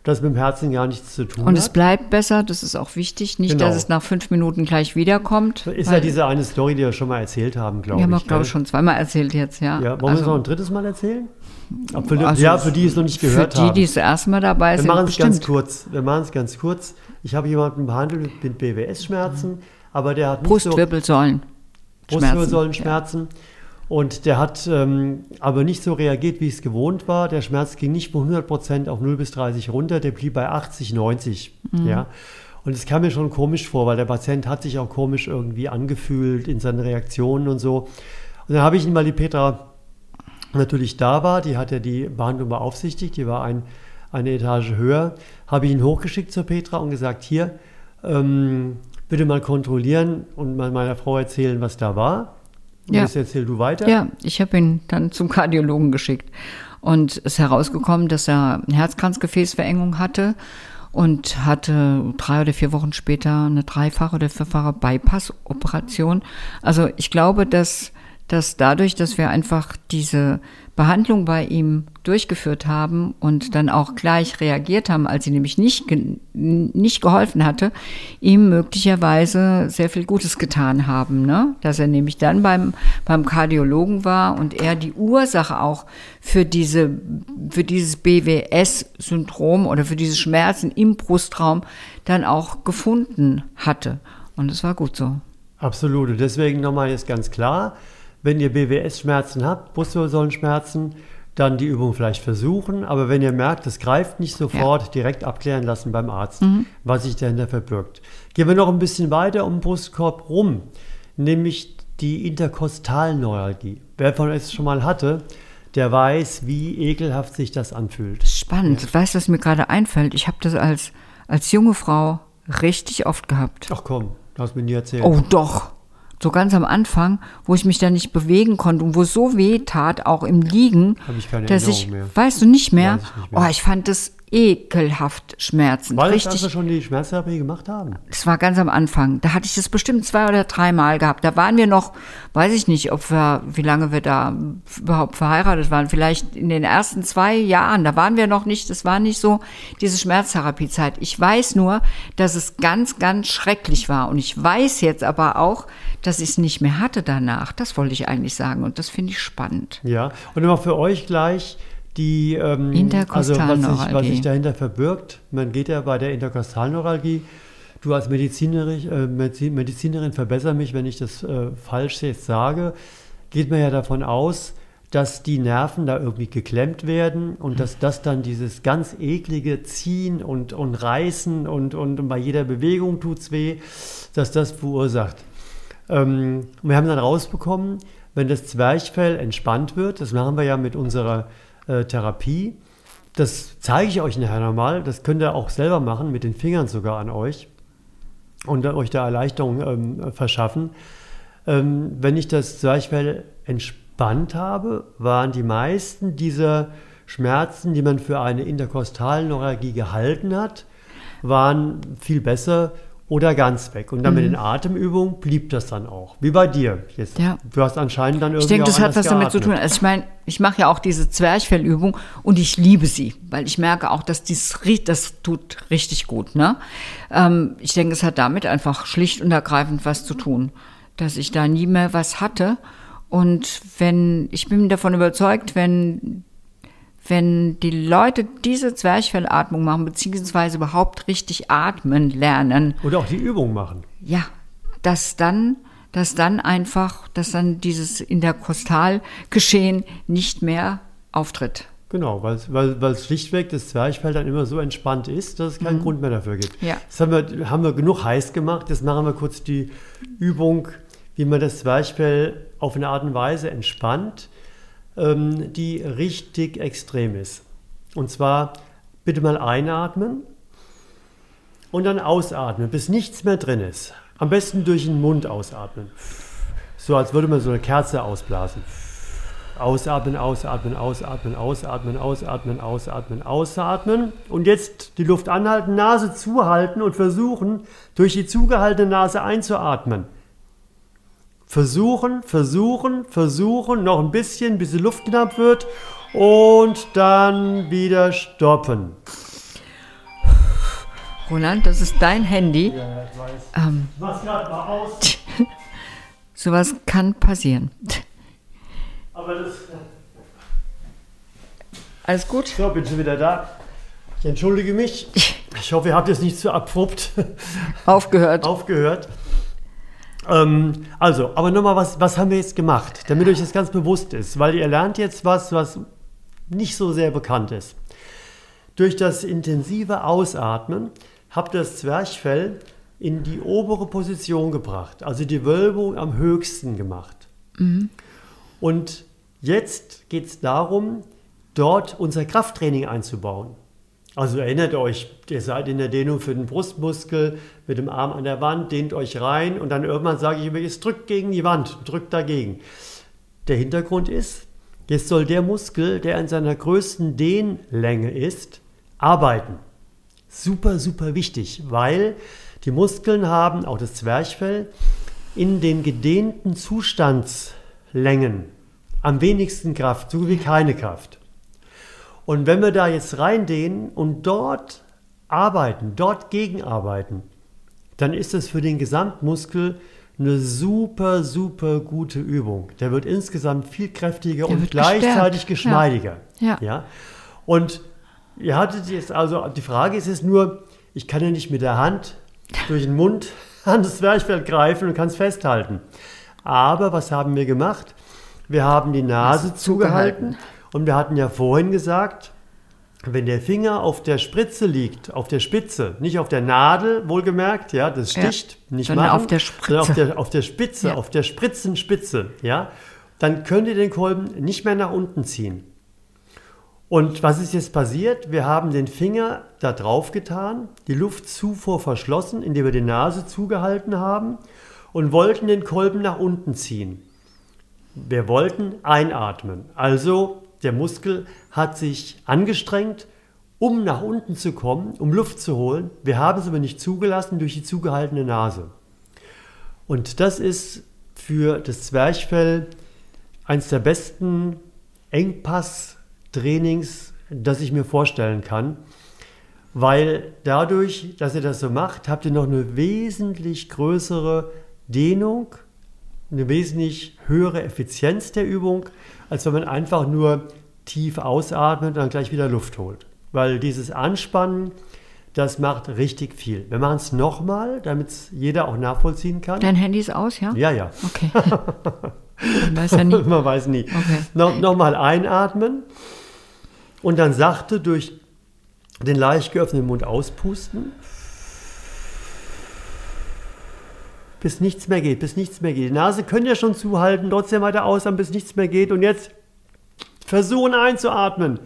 das mit dem Herzen gar nichts zu tun Und hat. es bleibt besser, das ist auch wichtig. Nicht, Genau. dass es nach 5 Minuten gleich wiederkommt. Ist ja diese eine Story, die wir schon mal erzählt haben, glaube ich. Die haben wir, glaube ich, gell? schon zweimal erzählt jetzt, ja. Ja, wollen wir es noch ein drittes Mal erzählen? Für die es noch nicht Für gehört die, haben. die das erste Mal dabei Wir sind, machen es bestimmt. ganz kurz. Wir machen es ganz kurz. Ich habe jemanden behandelt mit BWS-Schmerzen, aber der hat nicht Brustwirbelsäulenschmerzen. Und der hat aber nicht so reagiert, wie es gewohnt war. Der Schmerz ging nicht von 100% auf 0 bis 30 runter, der blieb bei 80, 90. Ja. Und es kam mir schon komisch vor, weil der Patient hat sich auch komisch irgendwie angefühlt in seinen Reaktionen und so. Und dann habe ich ihn, weil die Petra natürlich da war, die hat ja die Behandlung beaufsichtigt, die war eine Etage höher, habe ich ihn hochgeschickt zur Petra und gesagt, hier, bitte mal kontrollieren und mal meiner Frau erzählen, was da war. Und jetzt erzähl du weiter. Ja, ich habe ihn dann zum Kardiologen geschickt. Und es ist herausgekommen, dass er eine Herzkranzgefäßverengung hatte und hatte 3 oder 4 Wochen später eine 3-fache oder 4-fache Bypass-Operation. Also ich glaube, dass dadurch, dass wir einfach diese Behandlung bei ihm durchgeführt haben und dann auch gleich reagiert haben, als sie nämlich nicht geholfen hatte, ihm möglicherweise sehr viel Gutes getan haben, ne? Dass er nämlich dann beim Kardiologen war und er die Ursache auch für dieses BWS-Syndrom oder für diese Schmerzen im Brustraum dann auch gefunden hatte. Und es war gut so. Absolut. Und deswegen nochmal jetzt ganz klar, wenn ihr BWS-Schmerzen habt, Brustwirbelsäulenschmerzen, dann die Übung vielleicht versuchen. Aber wenn ihr merkt, es greift nicht sofort, direkt abklären lassen beim Arzt, was sich dahinter verbirgt. Gehen wir noch ein bisschen weiter um den Brustkorb rum, nämlich die Interkostalneuralgie. Wer von euch es schon mal hatte, der weiß, wie ekelhaft sich das anfühlt. Spannend. Ja. Weißt du, was mir gerade einfällt? Ich habe das als junge Frau richtig oft gehabt. Ach komm, du hast mir nie erzählt. Oh doch. So ganz am Anfang, wo ich mich da nicht bewegen konnte und wo es so weh tat, auch im Liegen, habe ich keine dass Erinnerung mehr. Weißt du nicht mehr? Weiß ich nicht mehr. Oh, ich fand das ekelhaft schmerzend. Weil richtig. Als wir schon die Schmerztherapie gemacht haben. Das war ganz am Anfang. Da hatte ich das bestimmt 2 oder 3 Mal gehabt. Da waren wir noch, weiß ich nicht, wie lange wir da überhaupt verheiratet waren. Vielleicht in den ersten 2 Jahren. Da waren wir noch nicht, das war nicht so diese Schmerztherapiezeit. Ich weiß nur, dass es ganz, ganz schrecklich war. Und ich weiß jetzt aber auch, dass ich es nicht mehr hatte danach. Das wollte ich eigentlich sagen. Und das finde ich spannend. Ja, und immer für euch gleich die, also was sich dahinter verbirgt. Man geht ja bei der Interkostalneuralgie, du als Medizinerin verbessere mich, wenn ich das falsch jetzt sage, geht man ja davon aus, dass die Nerven da irgendwie geklemmt werden und dass das dann dieses ganz eklige Ziehen und Reißen und bei jeder Bewegung tut's weh, dass das verursacht. Wir haben dann rausbekommen, wenn das Zwerchfell entspannt wird, das machen wir ja mit unserer Therapie, das zeige ich euch nachher nochmal, das könnt ihr auch selber machen, mit den Fingern sogar an euch und euch da Erleichterung verschaffen. Wenn ich das Zwerchfell entspannt habe, waren die meisten dieser Schmerzen, die man für eine Interkostalneuralgie gehalten hat, waren viel besser oder ganz weg. Und dann mit den Atemübungen blieb das dann auch. Wie bei dir. Jetzt, ja. Du hast anscheinend dann irgendwie Ich denke, das hat was damit geatmet. zu tun. Also ich meine, ich mache ja auch diese Zwerchfellübung und ich liebe sie, weil ich merke auch, dass das tut richtig gut. Ne? Ich denke, es hat damit einfach schlicht und ergreifend was zu tun, dass ich da nie mehr was hatte. Und ich bin davon überzeugt, wenn die Leute diese Zwerchfellatmung machen, beziehungsweise überhaupt richtig atmen lernen. Oder auch die Übung machen. Ja, dass dann dieses Interkostalgeschehen nicht mehr auftritt. Genau, weil schlichtweg das Zwerchfell dann immer so entspannt ist, dass es keinen Grund mehr dafür gibt. Ja. Das haben wir genug heiß gemacht. Jetzt machen wir kurz die Übung, wie man das Zwerchfell auf eine Art und Weise entspannt, die richtig extrem ist. Und zwar bitte mal einatmen und dann ausatmen, bis nichts mehr drin ist. Am besten durch den Mund ausatmen. So, als würde man so eine Kerze ausblasen. Ausatmen, ausatmen, ausatmen, ausatmen, ausatmen, ausatmen, ausatmen. Und jetzt die Luft anhalten, Nase zuhalten und versuchen, durch die zugehaltene Nase einzuatmen. Versuchen, noch ein bisschen, bis die Luft knapp wird und dann wieder stoppen. Roland, das ist dein Handy. Ja, ich weiß. Ich mach's gerade mal aus. Sowas kann passieren. Aber das... Alles gut? So, bin schon wieder da. Ich entschuldige mich. Ich hoffe, ihr habt jetzt nicht zu abrupt Aufgehört. Aber nochmal, was haben wir jetzt gemacht, damit euch das ganz bewusst ist, weil ihr lernt jetzt was nicht so sehr bekannt ist. Durch das intensive Ausatmen habt ihr das Zwerchfell in die obere Position gebracht, also die Wölbung am höchsten gemacht. Mhm. Und jetzt geht es darum, dort unser Krafttraining einzubauen. Also erinnert euch, ihr seid in der Dehnung für den Brustmuskel mit dem Arm an der Wand, dehnt euch rein und dann irgendwann sage ich immer, jetzt drückt gegen die Wand, drückt dagegen. Der Hintergrund ist, jetzt soll der Muskel, der in seiner größten Dehnlänge ist, arbeiten. Super, super wichtig, weil die Muskeln haben, auch das Zwerchfell, in den gedehnten Zustandslängen am wenigsten Kraft, so wie keine Kraft. Und wenn wir da jetzt reindehnen und dort arbeiten, dort gegenarbeiten, dann ist das für den Gesamtmuskel eine super, super gute Übung. Der wird insgesamt viel kräftiger und gleichzeitig geschmeidiger. Ja. Und ihr hattet jetzt also, die Frage ist jetzt nur, ich kann ja nicht mit der Hand durch den Mund an das Zwerchfell greifen und kann es festhalten. Aber was haben wir gemacht? Wir haben die Nase zugehalten. Und wir hatten ja vorhin gesagt, wenn der Finger auf der Spritze liegt, auf der Spitze, nicht auf der Nadel, wohlgemerkt, ja, das sticht, nicht machen, auf der Spritze. Sondern auf der Spitze, auf der Spritzenspitze, ja, dann könnt ihr den Kolben nicht mehr nach unten ziehen. Und was ist jetzt passiert? Wir haben den Finger da drauf getan, die Luftzufuhr verschlossen, indem wir die Nase zugehalten haben und wollten den Kolben nach unten ziehen. Wir wollten einatmen, also der Muskel hat sich angestrengt, um nach unten zu kommen, um Luft zu holen. Wir haben es aber nicht zugelassen durch die zugehaltene Nase. Und das ist für das Zwerchfell eines der besten Engpass-Trainings, das ich mir vorstellen kann. Weil dadurch, dass ihr das so macht, habt ihr noch eine wesentlich größere Dehnung, eine wesentlich höhere Effizienz der Übung, als wenn man einfach nur tief ausatmet und dann gleich wieder Luft holt. Weil dieses Anspannen, das macht richtig viel. Wir machen es nochmal, damit es jeder auch nachvollziehen kann. Dein Handy ist aus, ja? Ja. Okay. Man weiß ja nie. Man weiß nie. Okay. Nochmal einatmen und dann sachte durch den leicht geöffneten Mund auspusten. Bis nichts mehr geht, Die Nase könnt ihr schon zuhalten, trotzdem weiter ausatmen, bis nichts mehr geht. Und jetzt versuchen einzuatmen.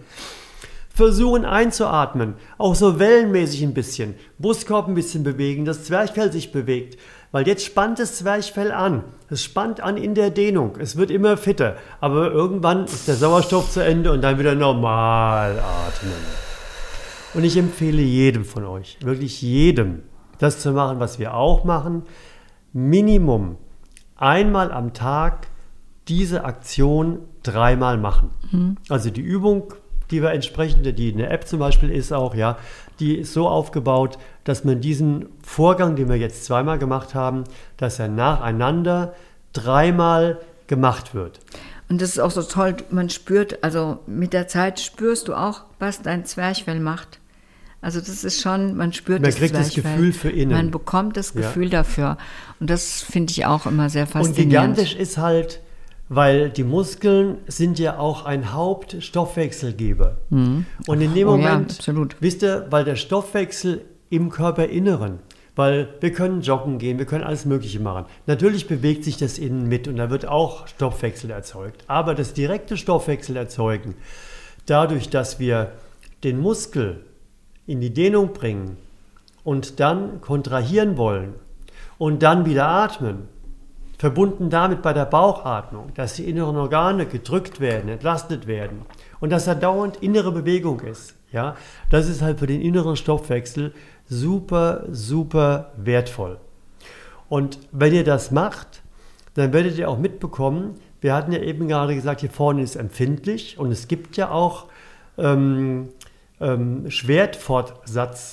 Auch so wellenmäßig ein bisschen. Brustkorb ein bisschen bewegen, das Zwerchfell sich bewegt. Weil jetzt spannt das Zwerchfell an. Es spannt an in der Dehnung. Es wird immer fitter. Aber irgendwann ist der Sauerstoff zu Ende und dann wieder normal atmen. Und ich empfehle jedem von euch, wirklich jedem, das zu machen, was wir auch machen. Minimum einmal am Tag diese Aktion 3-mal machen. Also die Übung, die wir entsprechend, die in der App zum Beispiel ist auch, ja, die ist so aufgebaut, dass man diesen Vorgang, den wir jetzt 2-mal gemacht haben, dass er nacheinander 3-mal gemacht wird. Und das ist auch so toll, man spürt, also mit der Zeit spürst du auch, was dein Zwerchfell macht. Also das ist schon, man spürt das Zwerchfell. Man kriegt das Gefühl für innen. Man bekommt das Gefühl dafür. Und das finde ich auch immer sehr faszinierend. Und gigantisch ist halt, weil die Muskeln sind ja auch ein Hauptstoffwechselgeber. Und in dem Moment, wisst ihr, weil der Stoffwechsel im Körperinneren, weil wir können joggen gehen, wir können alles Mögliche machen. Natürlich bewegt sich das innen mit und da wird auch Stoffwechsel erzeugt. Aber das direkte Stoffwechsel erzeugen, dadurch, dass wir den Muskel in die Dehnung bringen und dann kontrahieren wollen und dann wieder atmen, verbunden damit bei der Bauchatmung, dass die inneren Organe gedrückt werden, entlastet werden und dass da dauernd innere Bewegung ist. Ja? Das ist halt für den inneren Stoffwechsel super, super wertvoll. Und wenn ihr das macht, dann werdet ihr auch mitbekommen, wir hatten ja eben gerade gesagt, hier vorne ist empfindlich und es gibt ja auch Schwertfortsatzmuskeln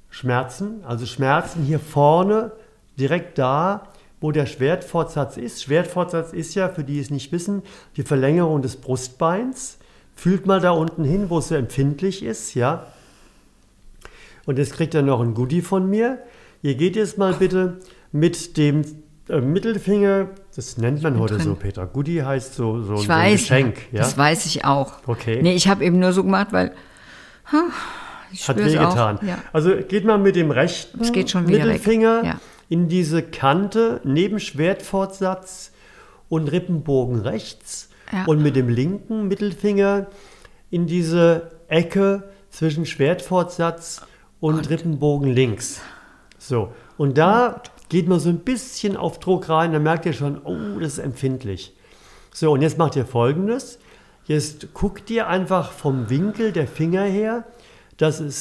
Schmerzen. Also Schmerzen hier vorne, direkt da, wo der Schwertfortsatz ist. Schwertfortsatz ist ja, für die es nicht wissen, die Verlängerung des Brustbeins. Fühlt mal da unten hin, wo es so empfindlich ist, ja. Und jetzt kriegt ihr noch ein Goodie von mir. Ihr geht jetzt mal bitte mit dem Mittelfinger, das nennt man heute so, Petra. Goodie heißt so ein Geschenk. Ja? Das weiß ich auch. Okay. Nee, ich habe eben nur so gemacht, weil ich hat wehgetan. Ja. Also geht mal mit dem rechten Mittelfinger in diese Kante neben Schwertfortsatz und Rippenbogen rechts und mit dem linken Mittelfinger in diese Ecke zwischen Schwertfortsatz und Rippenbogen links. So, und da geht man so ein bisschen auf Druck rein, dann merkt ihr schon, oh, das ist empfindlich. So, und jetzt macht ihr Folgendes. Jetzt guckt ihr einfach vom Winkel der Finger her, dass die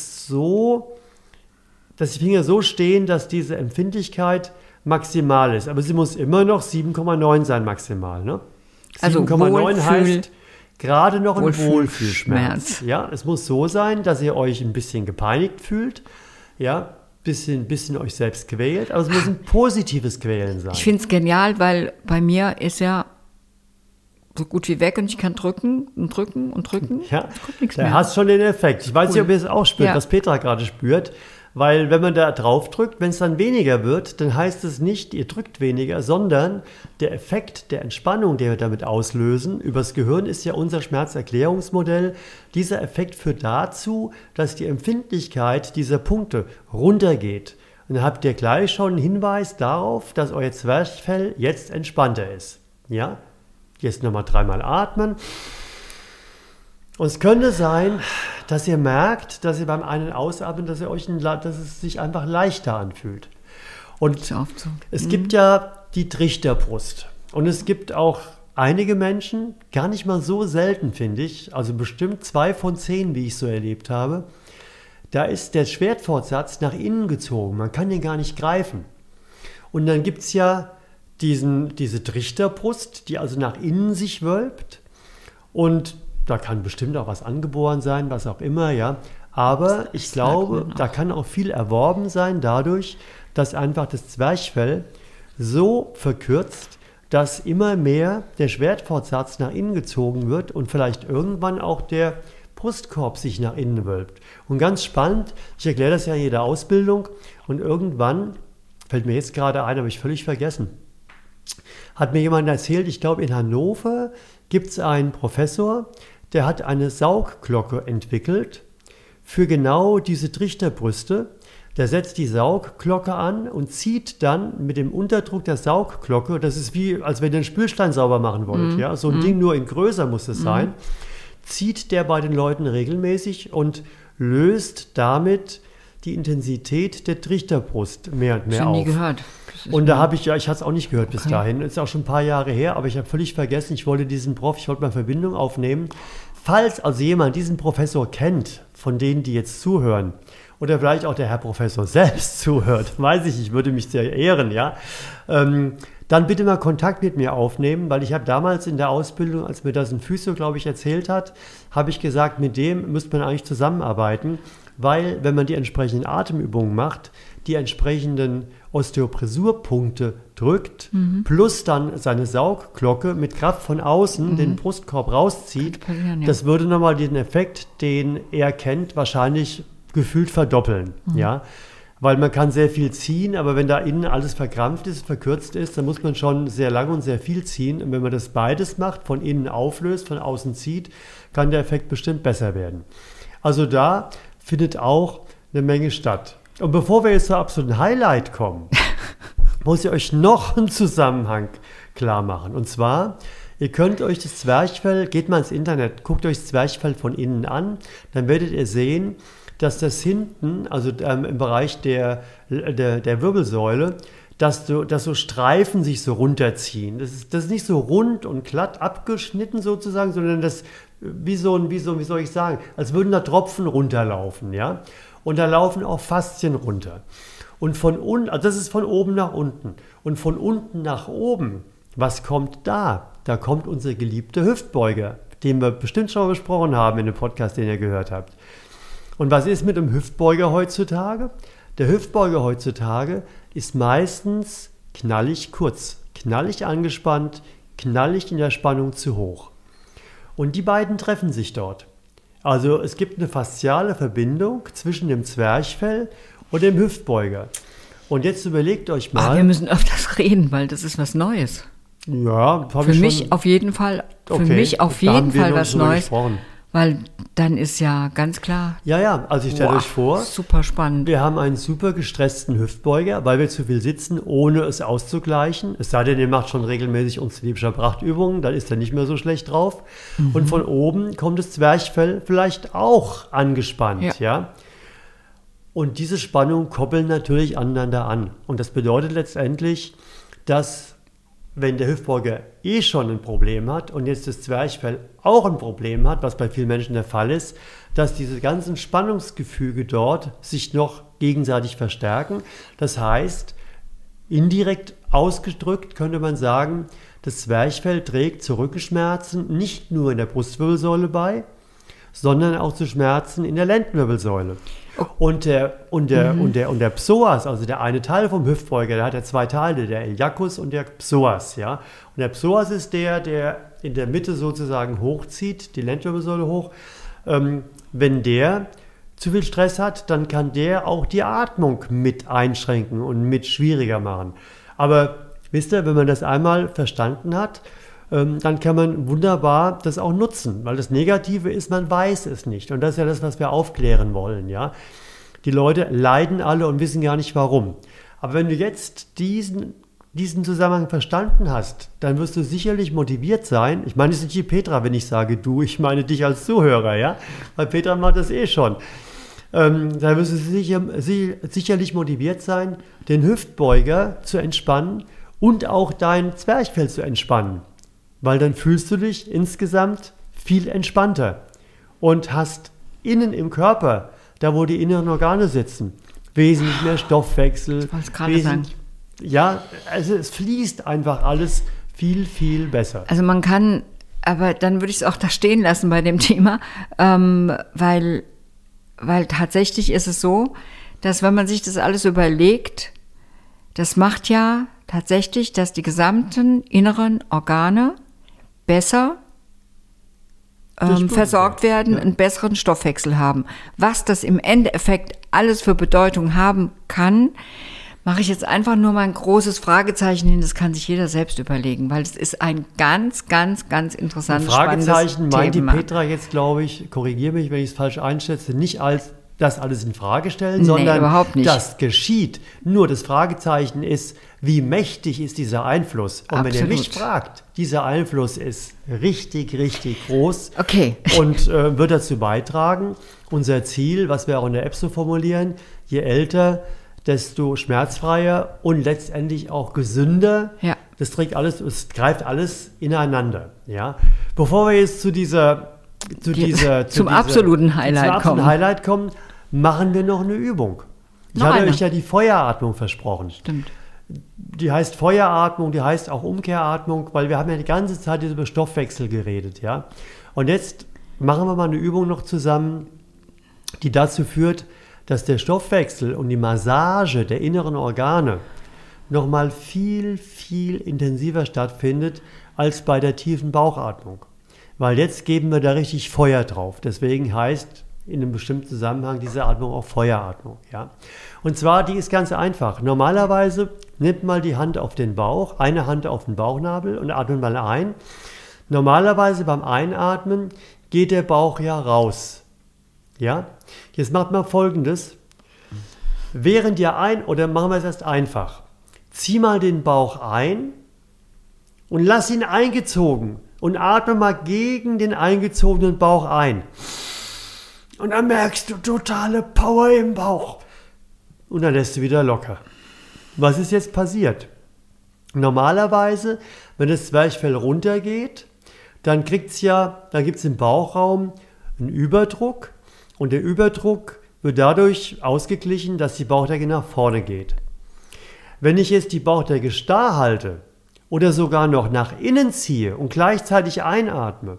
Finger so stehen, dass diese Empfindlichkeit maximal ist. Aber sie muss immer noch 7,9 sein maximal. Ne? Also 7,9 heißt gerade noch ein Wohlfühlschmerz. Ja, es muss so sein, dass ihr euch ein bisschen gepeinigt fühlt. Ja, bisschen euch selbst quält, aber es muss ein positives Quälen sein. Ich finde es genial, weil bei mir ist ja so gut wie weg und ich kann drücken und drücken und drücken. Ja, da hast schon den Effekt. Ich weiß nicht, ob ihr es auch spürt, was Petra gerade spürt, weil wenn man da drauf drückt, wenn es dann weniger wird, dann heißt es nicht, ihr drückt weniger, sondern der Effekt der Entspannung, den wir damit auslösen, übers Gehirn ist ja unser Schmerzerklärungsmodell. Dieser Effekt führt dazu, dass die Empfindlichkeit dieser Punkte runtergeht. Und dann habt ihr gleich schon einen Hinweis darauf, dass euer Zwerchfell jetzt entspannter ist. Ja? Jetzt nochmal 3-mal atmen. Und es könnte sein, dass ihr merkt, dass ihr beim einen Ausatmen, dass es sich einfach leichter anfühlt. Und es gibt ja die Trichterbrust. Und es gibt auch einige Menschen, gar nicht mal so selten, finde ich, also bestimmt 2 von 10, wie ich so erlebt habe, da ist der Schwertfortsatz nach innen gezogen. Man kann den gar nicht greifen. Und dann gibt es ja diese Trichterbrust, die also nach innen sich wölbt. Und da kann bestimmt auch was angeboren sein, was auch immer, ja. Aber ich glaube, da kann auch viel erworben sein dadurch, dass einfach das Zwerchfell so verkürzt, dass immer mehr der Schwertfortsatz nach innen gezogen wird und vielleicht irgendwann auch der Brustkorb sich nach innen wölbt. Und ganz spannend, ich erkläre das ja in jeder Ausbildung und irgendwann, fällt mir jetzt gerade ein, habe ich völlig vergessen, hat mir jemand erzählt, ich glaube in Hannover gibt es einen Professor, der hat eine Saugglocke entwickelt für genau diese Trichterbrüste. Der setzt die Saugglocke an und zieht dann mit dem Unterdruck der Saugglocke, das ist wie, als wenn ihr einen Spülstein sauber machen wollt, ja, so ein Ding, nur in größer muss es sein, zieht der bei den Leuten regelmäßig und löst damit die Intensität der Trichterbrust mehr und mehr auf. Ich habe nie gehört. Und da habe ich hatte es auch nicht gehört bis dahin. Ist auch schon ein paar Jahre her, aber ich habe völlig vergessen, ich wollte mal Verbindung aufnehmen. Falls also jemand diesen Professor kennt, von denen, die jetzt zuhören, oder vielleicht auch der Herr Professor selbst zuhört, weiß ich würde mich sehr ehren, ja, dann bitte mal Kontakt mit mir aufnehmen, weil ich habe damals in der Ausbildung, als mir das ein Physio, glaube ich, erzählt hat, habe ich gesagt, mit dem müsste man eigentlich zusammenarbeiten, weil wenn man die entsprechenden Atemübungen macht, die entsprechenden Osteopressurpunkte drückt, plus dann seine Saugglocke mit Kraft von außen den Brustkorb rauszieht, das würde nochmal den Effekt, den er kennt, wahrscheinlich gefühlt verdoppeln. Ja? Weil man kann sehr viel ziehen, aber wenn da innen alles verkrampft ist, verkürzt ist, dann muss man schon sehr lang und sehr viel ziehen. Und wenn man das beides macht, von innen auflöst, von außen zieht, kann der Effekt bestimmt besser werden. Also da findet auch eine Menge statt. Und bevor wir jetzt zu absoluten Highlight kommen, muss ich euch noch einen Zusammenhang klar machen. Und zwar, ihr könnt euch das Zwerchfell, geht mal ins Internet, guckt euch das Zwerchfell von innen an, dann werdet ihr sehen, dass das hinten, also im Bereich der Wirbelsäule, dass so Streifen sich so runterziehen. Das ist nicht so rund und glatt abgeschnitten sozusagen, sondern das wie soll ich sagen, als würden da Tropfen runterlaufen, ja. Und da laufen auch Faszien runter. Und von unten, also das ist von oben nach unten. Und von unten nach oben, was kommt da? Da kommt unsere geliebte Hüftbeuger, den wir bestimmt schon mal besprochen haben in dem Podcast, den ihr gehört habt. Und was ist mit dem Hüftbeuger heutzutage? Der Hüftbeuger heutzutage ist meistens knallig kurz, knallig angespannt, knallig in der Spannung zu hoch. Und die beiden treffen sich dort. Also es gibt eine fasziale Verbindung zwischen dem Zwerchfell und dem Hüftbeuger. Und jetzt überlegt euch mal. Wir müssen öfters reden, weil das ist was Neues. Ja, für mich auf jeden Fall. Für mich auf jeden Fall was Neues. Weil dann ist ja ganz klar. Ja, also ich stelle euch vor. Super spannend. Wir haben einen super gestressten Hüftbeuger, weil wir zu viel sitzen, ohne es auszugleichen. Es sei denn, ihr macht schon regelmäßig unsere Liebscher Prachtübungen, dann ist er nicht mehr so schlecht drauf. Und von oben kommt das Zwerchfell vielleicht auch angespannt, ja. Und diese Spannung koppeln natürlich aneinander an. Und das bedeutet letztendlich, dass wenn der Hüftbeuger schon ein Problem hat und jetzt das Zwerchfell auch ein Problem hat, was bei vielen Menschen der Fall ist, dass diese ganzen Spannungsgefüge dort sich noch gegenseitig verstärken. Das heißt, indirekt ausgedrückt könnte man sagen, das Zwerchfell trägt zu Rückenschmerzen nicht nur in der Brustwirbelsäule bei, sondern auch zu Schmerzen in der Lendenwirbelsäule. Und der Psoas, also der eine Teil vom Hüftbeuger, der hat ja zwei Teile, der Iliacus und der Psoas. Ja? Und der Psoas ist der in der Mitte sozusagen hochzieht, die Lendenwirbelsäule hoch. Wenn der zu viel Stress hat, dann kann der auch die Atmung mit einschränken und mit schwieriger machen. Aber wisst ihr, wenn man das einmal verstanden hat, dann kann man wunderbar das auch nutzen, weil das Negative ist, man weiß es nicht. Und das ist ja das, was wir aufklären wollen. Ja? Die Leute leiden alle und wissen gar nicht, warum. Aber wenn du jetzt diesen Zusammenhang verstanden hast, dann wirst du sicherlich motiviert sein. Ich meine, es ist nicht die Petra, wenn ich sage du, ich meine dich als Zuhörer, ja? Weil Petra macht das schon. Dann wirst du sicherlich motiviert sein, den Hüftbeuger zu entspannen und auch dein Zwerchfell zu entspannen. Weil dann fühlst du dich insgesamt viel entspannter und hast innen im Körper, da wo die inneren Organe sitzen, wesentlich mehr Stoffwechsel. Ich wollte es gerade sagen. Ja, also es fließt einfach alles viel, viel besser. Also man kann, aber dann würde ich es auch da stehen lassen bei dem Thema, weil tatsächlich ist es so, dass wenn man sich das alles überlegt, das macht ja tatsächlich, dass die gesamten inneren Organe besser versorgt werden, einen besseren Stoffwechsel haben. Was das im Endeffekt alles für Bedeutung haben kann, mache ich jetzt einfach nur mal ein großes Fragezeichen hin. Das kann sich jeder selbst überlegen, weil es ist ein ganz, ganz, ganz interessantes, spannendes Thema. Fragezeichen meint die Petra jetzt, glaube ich, korrigiere mich, wenn ich es falsch einschätze, nicht als das alles in Frage stellen, sondern überhaupt nicht. Das geschieht. Nur das Fragezeichen ist, wie mächtig ist dieser Einfluss? Und Absolut. Wenn ihr mich fragt, dieser Einfluss ist richtig, richtig groß und wird dazu beitragen, unser Ziel, was wir auch in der App so formulieren, je älter, desto schmerzfreier und letztendlich auch gesünder. Ja. Das trägt alles, es greift alles ineinander. Ja? Bevor wir jetzt zum absoluten Highlight kommen, machen wir noch eine Übung. Ich hatte euch ja die Feueratmung versprochen. Stimmt. Die heißt Feueratmung, die heißt auch Umkehratmung, weil wir haben ja die ganze Zeit über Stoffwechsel geredet, ja. Und jetzt machen wir mal eine Übung noch zusammen, die dazu führt, dass der Stoffwechsel und die Massage der inneren Organe nochmal viel, viel intensiver stattfindet als bei der tiefen Bauchatmung. Weil jetzt geben wir da richtig Feuer drauf. Deswegen heißt in einem bestimmten Zusammenhang diese Atmung auch Feueratmung. Ja? Und zwar, die ist ganz einfach. Normalerweise nimmt mal die Hand auf den Bauch, eine Hand auf den Bauchnabel und atmet mal ein. Normalerweise beim Einatmen geht der Bauch ja raus. Ja? Jetzt macht mal Folgendes. Während ihr oder machen wir es erst einfach. Zieh mal den Bauch ein und lass ihn eingezogen. Und atme mal gegen den eingezogenen Bauch ein. Und dann merkst du totale Power im Bauch. Und dann lässt du wieder locker. Was ist jetzt passiert? Normalerweise, wenn das Zwerchfell runtergeht, dann gibt es im Bauchraum einen Überdruck. Und der Überdruck wird dadurch ausgeglichen, dass die Bauchdecke nach vorne geht. Wenn ich jetzt die Bauchdecke starr halte, oder sogar noch nach innen ziehe und gleichzeitig einatme,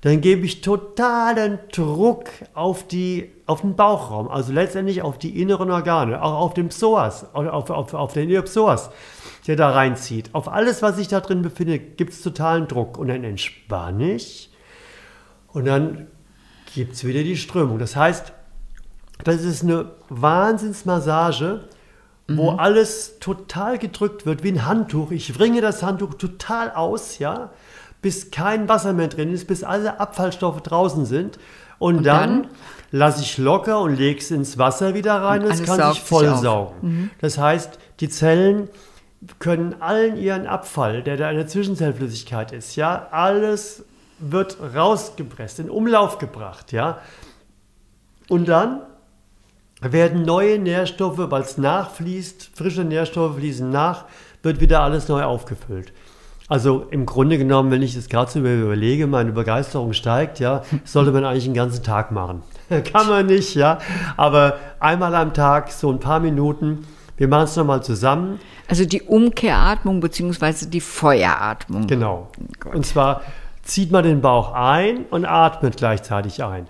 dann gebe ich totalen Druck auf den Bauchraum, also letztendlich auf die inneren Organe, auch auf den Psoas, auf den Iliopsoas, der da reinzieht. Auf alles, was sich da drin befindet, gibt es totalen Druck. Und dann entspanne ich und dann gibt es wieder die Strömung. Das heißt, das ist eine Wahnsinnsmassage, wo alles total gedrückt wird, wie ein Handtuch. Ich wringe das Handtuch total aus, ja, bis kein Wasser mehr drin ist, bis alle Abfallstoffe draußen sind. Und dann lasse ich locker und lege es ins Wasser wieder rein und es kann sich vollsaugen. Das heißt, die Zellen können allen ihren Abfall, der da in der Zwischenzellflüssigkeit ist, ja, alles wird rausgepresst, in Umlauf gebracht, ja. Und dann werden neue Nährstoffe, weil es nachfließt, frische Nährstoffe fließen nach, wird wieder alles neu aufgefüllt. Also im Grunde genommen, wenn ich das gerade so überlege, meine Begeisterung steigt, ja, sollte man eigentlich den ganzen Tag machen. Kann man nicht, ja, aber einmal am Tag, so ein paar Minuten, wir machen es nochmal zusammen. Also die Umkehratmung bzw. die Feueratmung. Genau. Und zwar zieht man den Bauch ein und atmet gleichzeitig ein.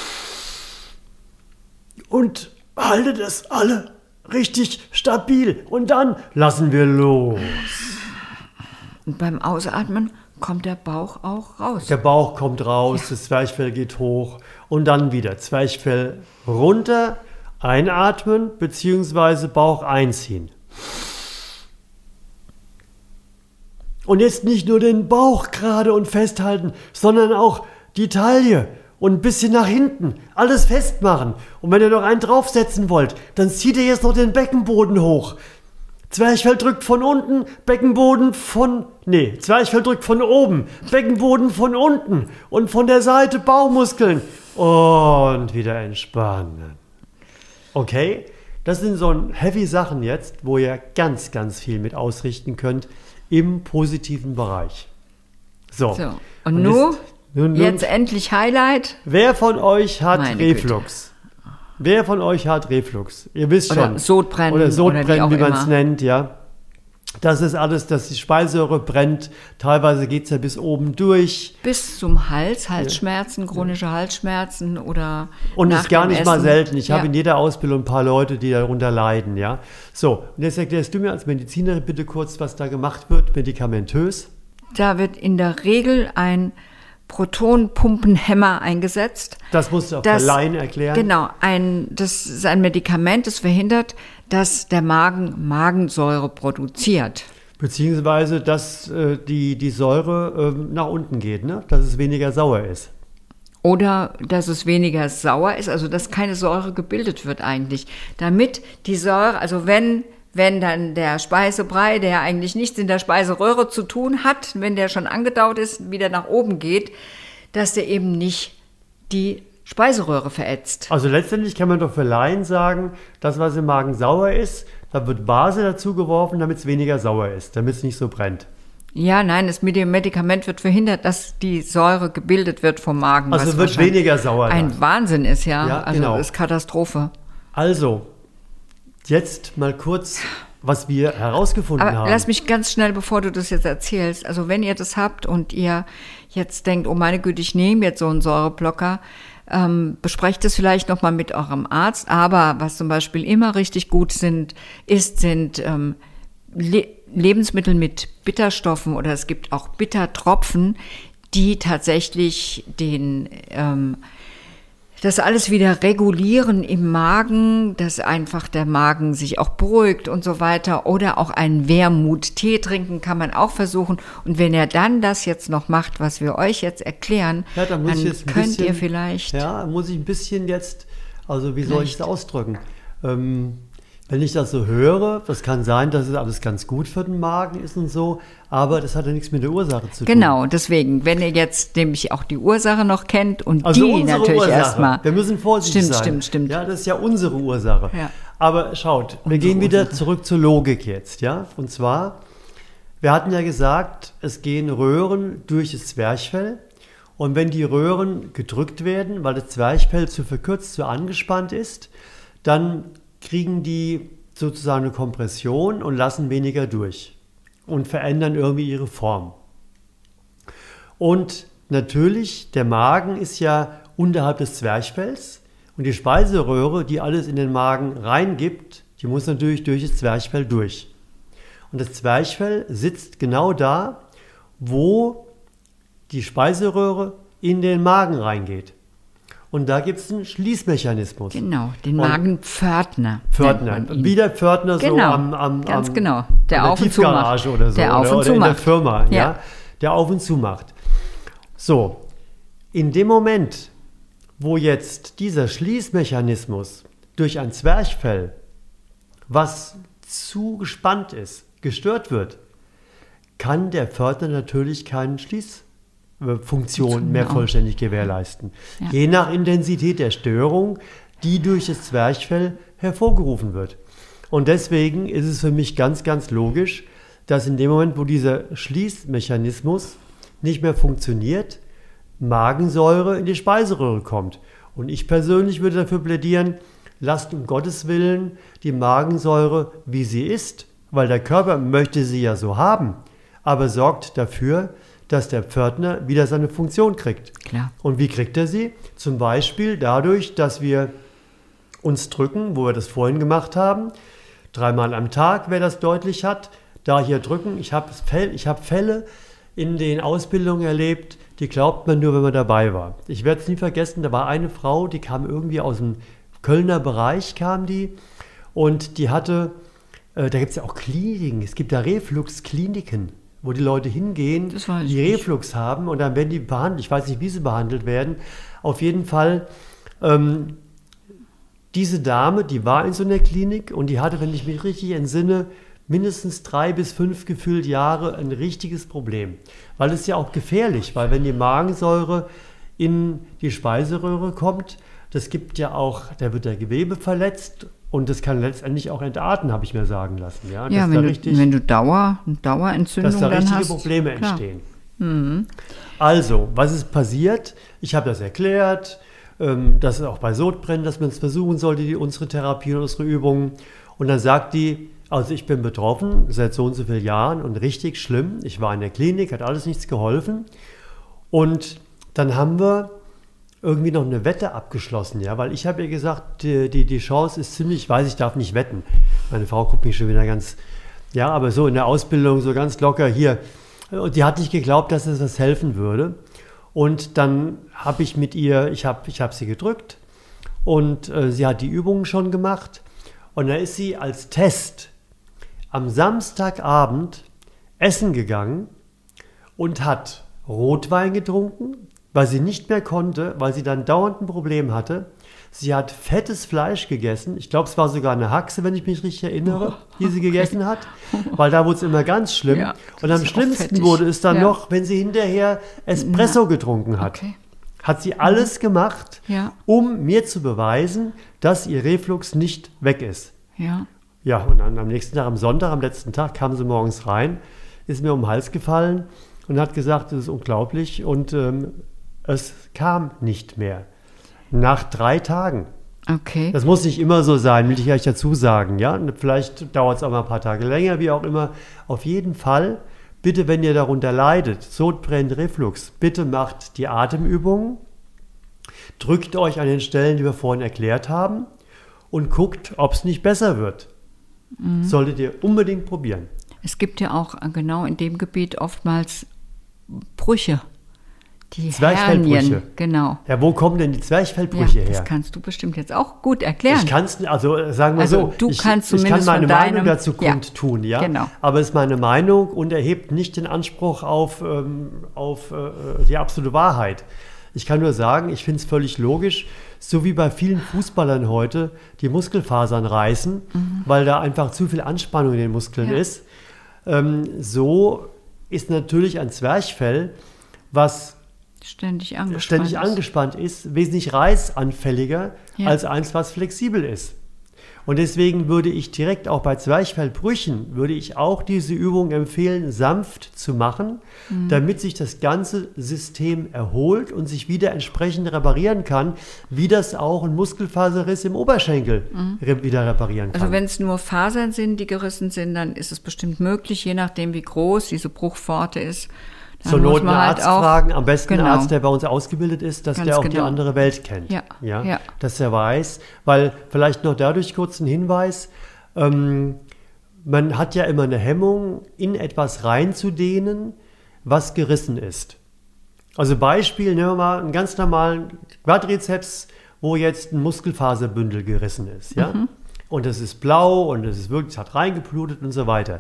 Und haltet es alle richtig stabil. Und dann lassen wir los. Und beim Ausatmen kommt der Bauch auch raus. Der Bauch kommt raus, das Zwerchfell geht hoch. Und dann wieder Zwerchfell runter, einatmen bzw. Bauch einziehen. Und jetzt nicht nur den Bauch gerade und festhalten, sondern auch die Taille. Und ein bisschen nach hinten, alles festmachen. Und wenn ihr noch einen draufsetzen wollt, dann zieht ihr jetzt noch den Beckenboden hoch. Zwerchfell drückt von unten, Zwerchfell drückt von oben, Beckenboden von unten und von der Seite Bauchmuskeln. Und wieder entspannen. Okay? Das sind so heavy Sachen jetzt, wo ihr ganz, ganz viel mit ausrichten könnt im positiven Bereich. So. Und nun jetzt endlich Highlight. Wer von euch hat Reflux? Güte. Wer von euch hat Reflux? Ihr wisst schon. Sodbrennen. Oder Sodbrennen, wie man es nennt, ja. Das ist alles, dass die Speiseröhre brennt. Teilweise geht es ja bis oben durch. Bis zum Hals, Halsschmerzen, chronische Halsschmerzen oder und ist gar nicht mal selten. Ich habe in jeder Ausbildung ein paar Leute, die darunter leiden, ja. So, und jetzt erklärst du mir als Medizinerin bitte kurz, was da gemacht wird, medikamentös. Da wird in der Regel ein Protonpumpenhemmer eingesetzt. Das musst du auch für Laien erklären. Genau, das ist ein Medikament, das verhindert, dass der Magen Magensäure produziert. Beziehungsweise, dass die Säure nach unten geht, ne? Dass es weniger sauer ist. Oder dass es weniger sauer ist, also dass keine Säure gebildet wird eigentlich. Damit die Säure, also wenn dann der Speisebrei, der eigentlich nichts in der Speiseröhre zu tun hat, wenn der schon angetaut ist, wieder nach oben geht, dass der eben nicht die Speiseröhre verätzt. Also letztendlich kann man doch für Laien sagen, das, was im Magen sauer ist, da wird Base dazu geworfen, damit es weniger sauer ist, damit es nicht so brennt. Ja, nein, mit dem Medikament wird verhindert, dass die Säure gebildet wird vom Magen. Also wird weniger sauer. Ein Wahnsinn ist, ja. Also genau. Das ist Katastrophe. Also, jetzt mal kurz, was wir herausgefunden haben. Lass mich ganz schnell, bevor du das jetzt erzählst, also wenn ihr das habt und ihr jetzt denkt, oh meine Güte, ich nehme jetzt so einen Säureblocker, besprecht es vielleicht nochmal mit eurem Arzt, aber was zum Beispiel immer richtig gut sind Lebensmittel mit Bitterstoffen oder es gibt auch Bittertropfen, die tatsächlich das alles wieder regulieren im Magen, dass einfach der Magen sich auch beruhigt und so weiter. Oder auch einen Wermut-Tee trinken kann man auch versuchen. Und wenn ihr dann das jetzt noch macht, was wir euch jetzt erklären, ja, dann könnt ihr vielleicht... Ja, muss ich ein bisschen jetzt, also wie soll ich es ausdrücken? Wenn ich das so höre, das kann sein, dass es alles ganz gut für den Magen ist und so, aber das hat ja nichts mit der Ursache zu tun. Genau, deswegen, wenn ihr jetzt nämlich auch die Ursache noch kennt und also die natürlich erstmal. Wir müssen vorsichtig sein. Stimmt. Ja, das ist ja unsere Ursache. Ja. Aber schaut, wir gehen wieder zurück zur Logik jetzt, ja? Und zwar, wir hatten ja gesagt, es gehen Röhren durch das Zwerchfell und wenn die Röhren gedrückt werden, weil das Zwerchfell zu verkürzt, zu angespannt ist, dann kriegen die sozusagen eine Kompression und lassen weniger durch und verändern irgendwie ihre Form. Und natürlich, der Magen ist ja unterhalb des Zwerchfells und die Speiseröhre, die alles in den Magen reingibt, die muss natürlich durch das Zwerchfell durch. Und das Zwerchfell sitzt genau da, wo die Speiseröhre in den Magen reingeht. Und da gibt es einen Schließmechanismus. Genau, den Magenpförtner. Pförtner, wie der Pförtner genau, so ganz genau. Der an auf der und zu macht. Tiefgarage oder so. Der auf und oder zu in der macht. Firma, Ja. ja, der auf und zu macht. So, in dem Moment, wo jetzt dieser Schließmechanismus durch ein Zwerchfell, was zu gespannt ist, gestört wird, kann der Pförtner natürlich keine Schließfunktion mehr vollständig gewährleisten. Ja. Je nach Intensität der Störung, die durch das Zwerchfell hervorgerufen wird. Und deswegen ist es für mich ganz, ganz logisch, dass in dem Moment, wo dieser Schließmechanismus nicht mehr funktioniert, Magensäure in die Speiseröhre kommt. Und ich persönlich würde dafür plädieren, lasst um Gottes Willen die Magensäure, wie sie ist, weil der Körper möchte sie ja so haben, aber sorgt dafür, dass der Pförtner wieder seine Funktion kriegt. Klar. Und wie kriegt er sie? Zum Beispiel dadurch, dass wir uns drücken, wo wir das vorhin gemacht haben, 3-mal am Tag, wer das deutlich hat, da hier drücken. Ich habe Fälle in den Ausbildungen erlebt, die glaubt man nur, wenn man dabei war. Ich werde es nie vergessen, da war eine Frau, die kam irgendwie aus dem Kölner Bereich, kam die, und die hatte, da gibt es ja auch Kliniken, es gibt da Refluxkliniken, wo die Leute hingehen, die Reflux haben, und dann werden die behandelt. Ich weiß nicht, wie sie behandelt werden. Auf jeden Fall, diese Dame, die war in so einer Klinik und die hatte, wenn ich mich richtig entsinne, mindestens 3 bis 5 gefühlt Jahre ein richtiges Problem. Weil es ja auch gefährlich, weil wenn die Magensäure in die Speiseröhre kommt, das gibt ja auch, da wird der Gewebe verletzt und das kann letztendlich auch entarten, habe ich mir sagen lassen. Ja, Ja, wenn du Dauerentzündung dass da dann richtige hast. Probleme Klar. entstehen. Also, was ist passiert? Ich habe das erklärt, dass auch bei Sodbrennen, dass man es versuchen sollte, unsere Therapie und unsere Übungen. Und dann sagt die, also ich bin betroffen seit so und so vielen Jahren und richtig schlimm. Ich war in der Klinik, hat alles nichts geholfen. Und dann haben wir irgendwie noch eine Wette abgeschlossen, ja, weil ich habe ihr gesagt, die Chance ist ziemlich, ich weiß, ich darf nicht wetten. Meine Frau guckt mich schon wieder ganz, ja, aber so in der Ausbildung so ganz locker hier. Und die hat nicht geglaubt, dass es was helfen würde. Und dann habe ich mit ihr, ich habe sie gedrückt und sie hat die Übungen schon gemacht. Und dann ist sie als Test am Samstagabend essen gegangen und hat Rotwein getrunken, weil sie nicht mehr konnte, weil sie dann dauernd ein Problem hatte. Sie hat fettes Fleisch gegessen. Ich glaube, es war sogar eine Haxe, wenn ich mich richtig erinnere, die sie gegessen hat, weil da wurde es immer ganz schlimm. Ja, und am schlimmsten wurde es dann noch, wenn sie hinterher Espresso getrunken hat. Okay. Hat sie alles gemacht, um mir zu beweisen, dass ihr Reflux nicht weg ist. Ja. Ja, und dann am nächsten Tag, am Sonntag, am letzten Tag, kam sie morgens rein, ist mir um den Hals gefallen und hat gesagt, das ist unglaublich, und es kam nicht mehr. Nach 3 Tagen. Okay. Das muss nicht immer so sein, will ich euch dazu sagen. Ja? Vielleicht dauert es auch mal ein paar Tage länger, wie auch immer. Auf jeden Fall, bitte, wenn ihr darunter leidet, Sodbrennen, Reflux, bitte macht die Atemübungen, drückt euch an den Stellen, die wir vorhin erklärt haben, und guckt, ob es nicht besser wird. Solltet ihr unbedingt probieren. Es gibt ja auch genau in dem Gebiet oftmals Brüche. Die Zwerchfellbrüche. Hernien, genau. Ja, wo kommen denn die Zwerchfellbrüche her? Das kannst du bestimmt jetzt auch gut erklären. Ich kann es, also sagen wir Also so, du ich kannst kann zumindest meine von Meinung deinem- dazu Ja, kundtun, ja. genau. Aber es ist meine Meinung und erhebt nicht den Anspruch auf die absolute Wahrheit. Ich kann nur sagen, ich finde es völlig logisch, so wie bei vielen Fußballern heute, die Muskelfasern reißen, weil da einfach zu viel Anspannung in den Muskeln ist. So ist natürlich ein Zwerchfell, was ständig angespannt ist, wesentlich reißanfälliger als eins, was flexibel ist. Und deswegen würde ich direkt auch bei Zwerchfellbrüchen, würde ich auch diese Übung empfehlen, sanft zu machen, damit sich das ganze System erholt und sich wieder entsprechend reparieren kann, wie das auch ein Muskelfaserriss im Oberschenkel wieder reparieren kann. Also wenn es nur Fasern sind, die gerissen sind, dann ist es bestimmt möglich, je nachdem wie groß diese Bruchpforte ist, Zur Not einen Arzt fragen, am besten genau. einen Arzt, der bei uns ausgebildet ist, dass Ganz der auch genau. die andere Welt kennt. Ja. Dass er weiß, weil vielleicht noch dadurch kurz ein Hinweis, man hat ja immer eine Hemmung, in etwas reinzudehnen, was gerissen ist. Also Beispiel, nehmen wir mal einen ganz normalen Quadrizeps, wo jetzt ein Muskelfaserbündel gerissen ist. Ja? Und es ist blau und es ist wirklich, es hat reingeblutet und so weiter.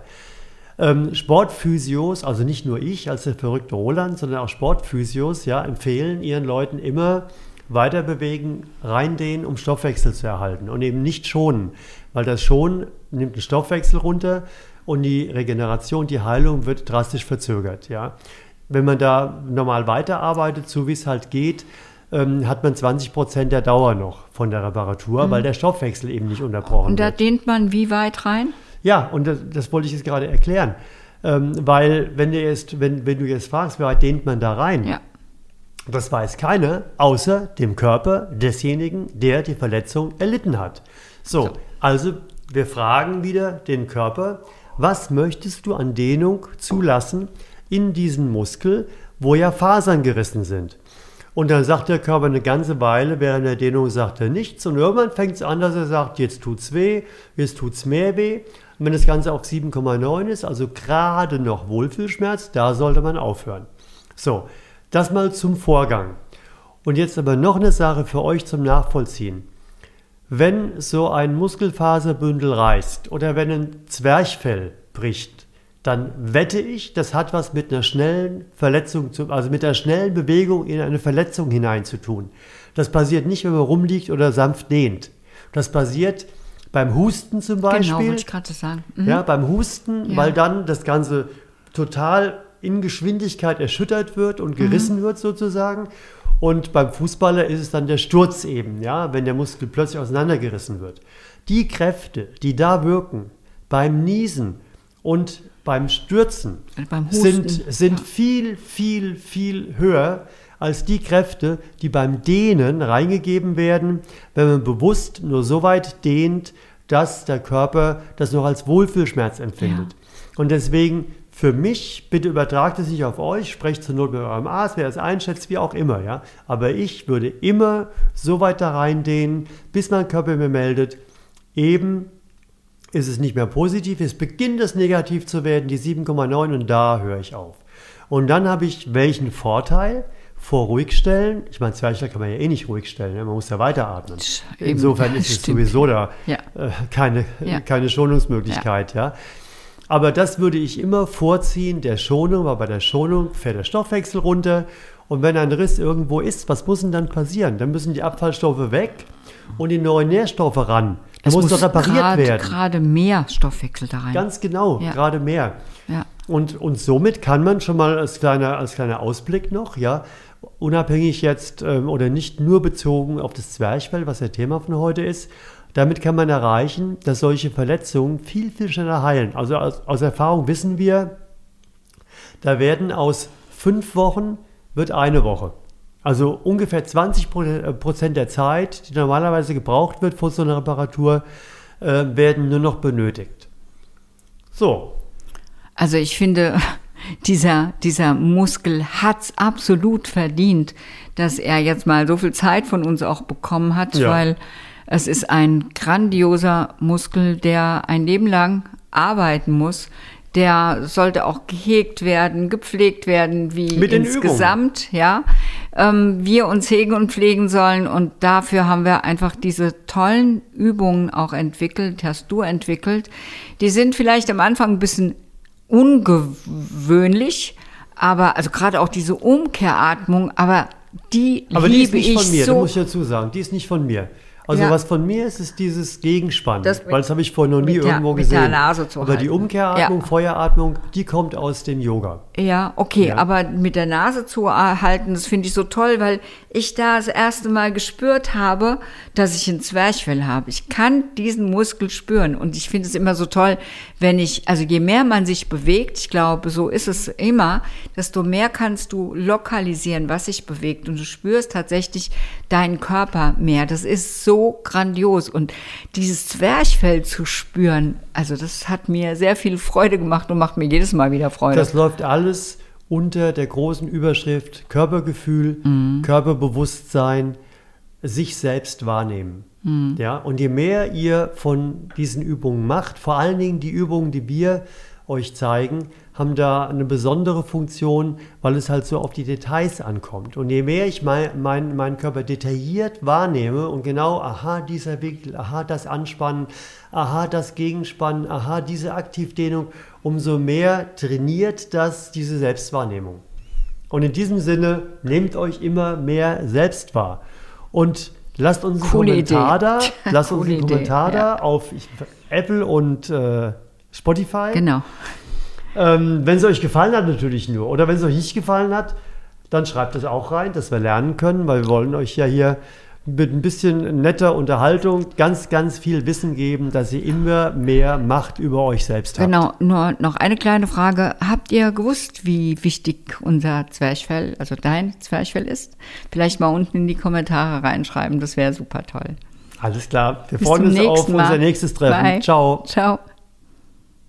Sportphysios, also nicht nur ich als der verrückte Roland, sondern auch Sportphysios, ja, empfehlen ihren Leuten immer weiter bewegen, reindehnen, um Stoffwechsel zu erhalten und eben nicht schonen, weil das Schonen nimmt den Stoffwechsel runter und die Regeneration, die Heilung wird drastisch verzögert. Ja. Wenn man da normal weiterarbeitet, so wie es halt geht, hat man 20% der Dauer noch von der Reparatur, weil der Stoffwechsel eben nicht unterbrochen wird. Und da dehnt man wie weit rein? Ja, und das wollte ich jetzt gerade erklären. Weil wenn du jetzt fragst, wie weit dehnt man da rein? Ja. Das weiß keiner, außer dem Körper desjenigen, der die Verletzung erlitten hat. So, also wir fragen wieder den Körper, was möchtest du an Dehnung zulassen in diesen Muskel, wo ja Fasern gerissen sind? Und dann sagt der Körper eine ganze Weile, während der Dehnung sagt er nichts. Und irgendwann fängt es an, dass er sagt, jetzt tut's weh, jetzt tut's mehr weh. Und wenn das Ganze auf 7,9 ist, also gerade noch Wohlfühlschmerz, da sollte man aufhören. So, das mal zum Vorgang. Und jetzt aber noch eine Sache für euch zum Nachvollziehen. Wenn so ein Muskelfaserbündel reißt oder wenn ein Zwerchfell bricht, dann wette ich, das hat was mit einer schnellen Verletzung, also mit einer schnellen Bewegung in eine Verletzung hinein zu tun. Das passiert nicht, wenn man rumliegt oder sanft dehnt. Das passiert beim Husten zum Beispiel. Genau, wollte ich gerade sagen. Ja, beim Husten, weil dann das Ganze total in Geschwindigkeit erschüttert wird und gerissen wird sozusagen. Und beim Fußballer ist es dann der Sturz eben, ja, wenn der Muskel plötzlich auseinandergerissen wird. Die Kräfte, die da wirken, beim Niesen und beim Stürzen, beim Husten, sind viel, viel, viel höher als die Kräfte, die beim Dehnen reingegeben werden, wenn man bewusst nur so weit dehnt, dass der Körper das noch als Wohlfühlschmerz empfindet. Ja. Und deswegen für mich, bitte übertragt es nicht auf euch, sprecht zur Not mit eurem Arzt, wer es einschätzt, wie auch immer. Ja? Aber ich würde immer so weit da reindehnen, bis mein Körper mir meldet, eben ist es nicht mehr positiv, es beginnt es negativ zu werden, die 7,9 und da höre ich auf. Und dann habe ich welchen Vorteil vor ruhigstellen? Ich meine, Zwerchfell kann man ja eh nicht ruhig stellen, man muss ja weiteratmen. Insofern ist es sowieso da keine Schonungsmöglichkeit. Ja. Aber das würde ich immer vorziehen, der Schonung, weil bei der Schonung fährt der Stoffwechsel runter und wenn ein Riss irgendwo ist, was muss denn dann passieren? Dann müssen die Abfallstoffe weg und die neuen Nährstoffe ran. Das muss doch repariert werden. Gerade mehr Stoffwechsel da rein. Ganz genau, gerade mehr. Ja. Und somit kann man schon mal als kleiner Ausblick noch, ja, unabhängig jetzt oder nicht nur bezogen auf das Zwerchfell, was der Thema von heute ist, damit kann man erreichen, dass solche Verletzungen viel, viel schneller heilen. Also aus Erfahrung wissen wir, da werden aus 5 Wochen wird eine Woche. Also ungefähr 20% der Zeit, die normalerweise gebraucht wird vor so einer Reparatur, werden nur noch benötigt. So. Also ich finde, dieser Muskel hat es absolut verdient, dass er jetzt mal so viel Zeit von uns auch bekommen hat, weil es ist ein grandioser Muskel, der ein Leben lang arbeiten muss. Der sollte auch gehegt werden, gepflegt werden, wie mit insgesamt, wir uns hegen und pflegen sollen. Und dafür haben wir einfach diese tollen Übungen auch entwickelt, hast du entwickelt. Die sind vielleicht am Anfang ein bisschen ungewöhnlich, aber, also gerade auch diese Umkehratmung, aber die liebe ich so. Aber die ist nicht von mir, das muss ich dazu sagen, die ist nicht von mir. Also was von mir ist dieses Gegenspann, weil das habe ich vorher noch nie irgendwo gesehen. Mit der Nase zu Aber halten. die Umkehratmung, Feueratmung, die kommt aus dem Yoga. Ja, okay, aber mit der Nase zu halten, das finde ich so toll, weil ich da das erste Mal gespürt habe, dass ich ein Zwerchfell habe. Ich kann diesen Muskel spüren und ich finde es immer so toll, also je mehr man sich bewegt, ich glaube, so ist es immer, desto mehr kannst du lokalisieren, was sich bewegt und du spürst tatsächlich deinen Körper mehr. Das ist so grandios und dieses Zwerchfell zu spüren, also das hat mir sehr viel Freude gemacht und macht mir jedes Mal wieder Freude. Das läuft alles unter der großen Überschrift Körpergefühl, Körperbewusstsein, sich selbst wahrnehmen. Ja, und je mehr ihr von diesen Übungen macht, vor allen Dingen die Übungen, die wir euch zeigen, haben da eine besondere Funktion, weil es halt so auf die Details ankommt. Und je mehr ich meinen Körper detailliert wahrnehme und genau, aha, dieser Winkel, aha, das Anspannen, aha, das Gegenspannen, aha, diese Aktivdehnung, umso mehr trainiert das diese Selbstwahrnehmung. Und in diesem Sinne, nehmt euch immer mehr selbst wahr. Und lasst uns einen Kommentar da auf Apple und Spotify. Genau. Wenn es euch gefallen hat, natürlich nur. Oder wenn es euch nicht gefallen hat, dann schreibt es auch rein, dass wir lernen können, weil wir wollen euch ja hier mit ein bisschen netter Unterhaltung ganz, ganz viel Wissen geben, dass ihr immer mehr Macht über euch selbst habt. Genau, nur noch eine kleine Frage. Habt ihr gewusst, wie wichtig unser Zwerchfell, also dein Zwerchfell ist? Vielleicht mal unten in die Kommentare reinschreiben, das wäre super toll. Alles klar, wir freuen uns auf unser nächstes Treffen. Bye. Ciao. Ciao.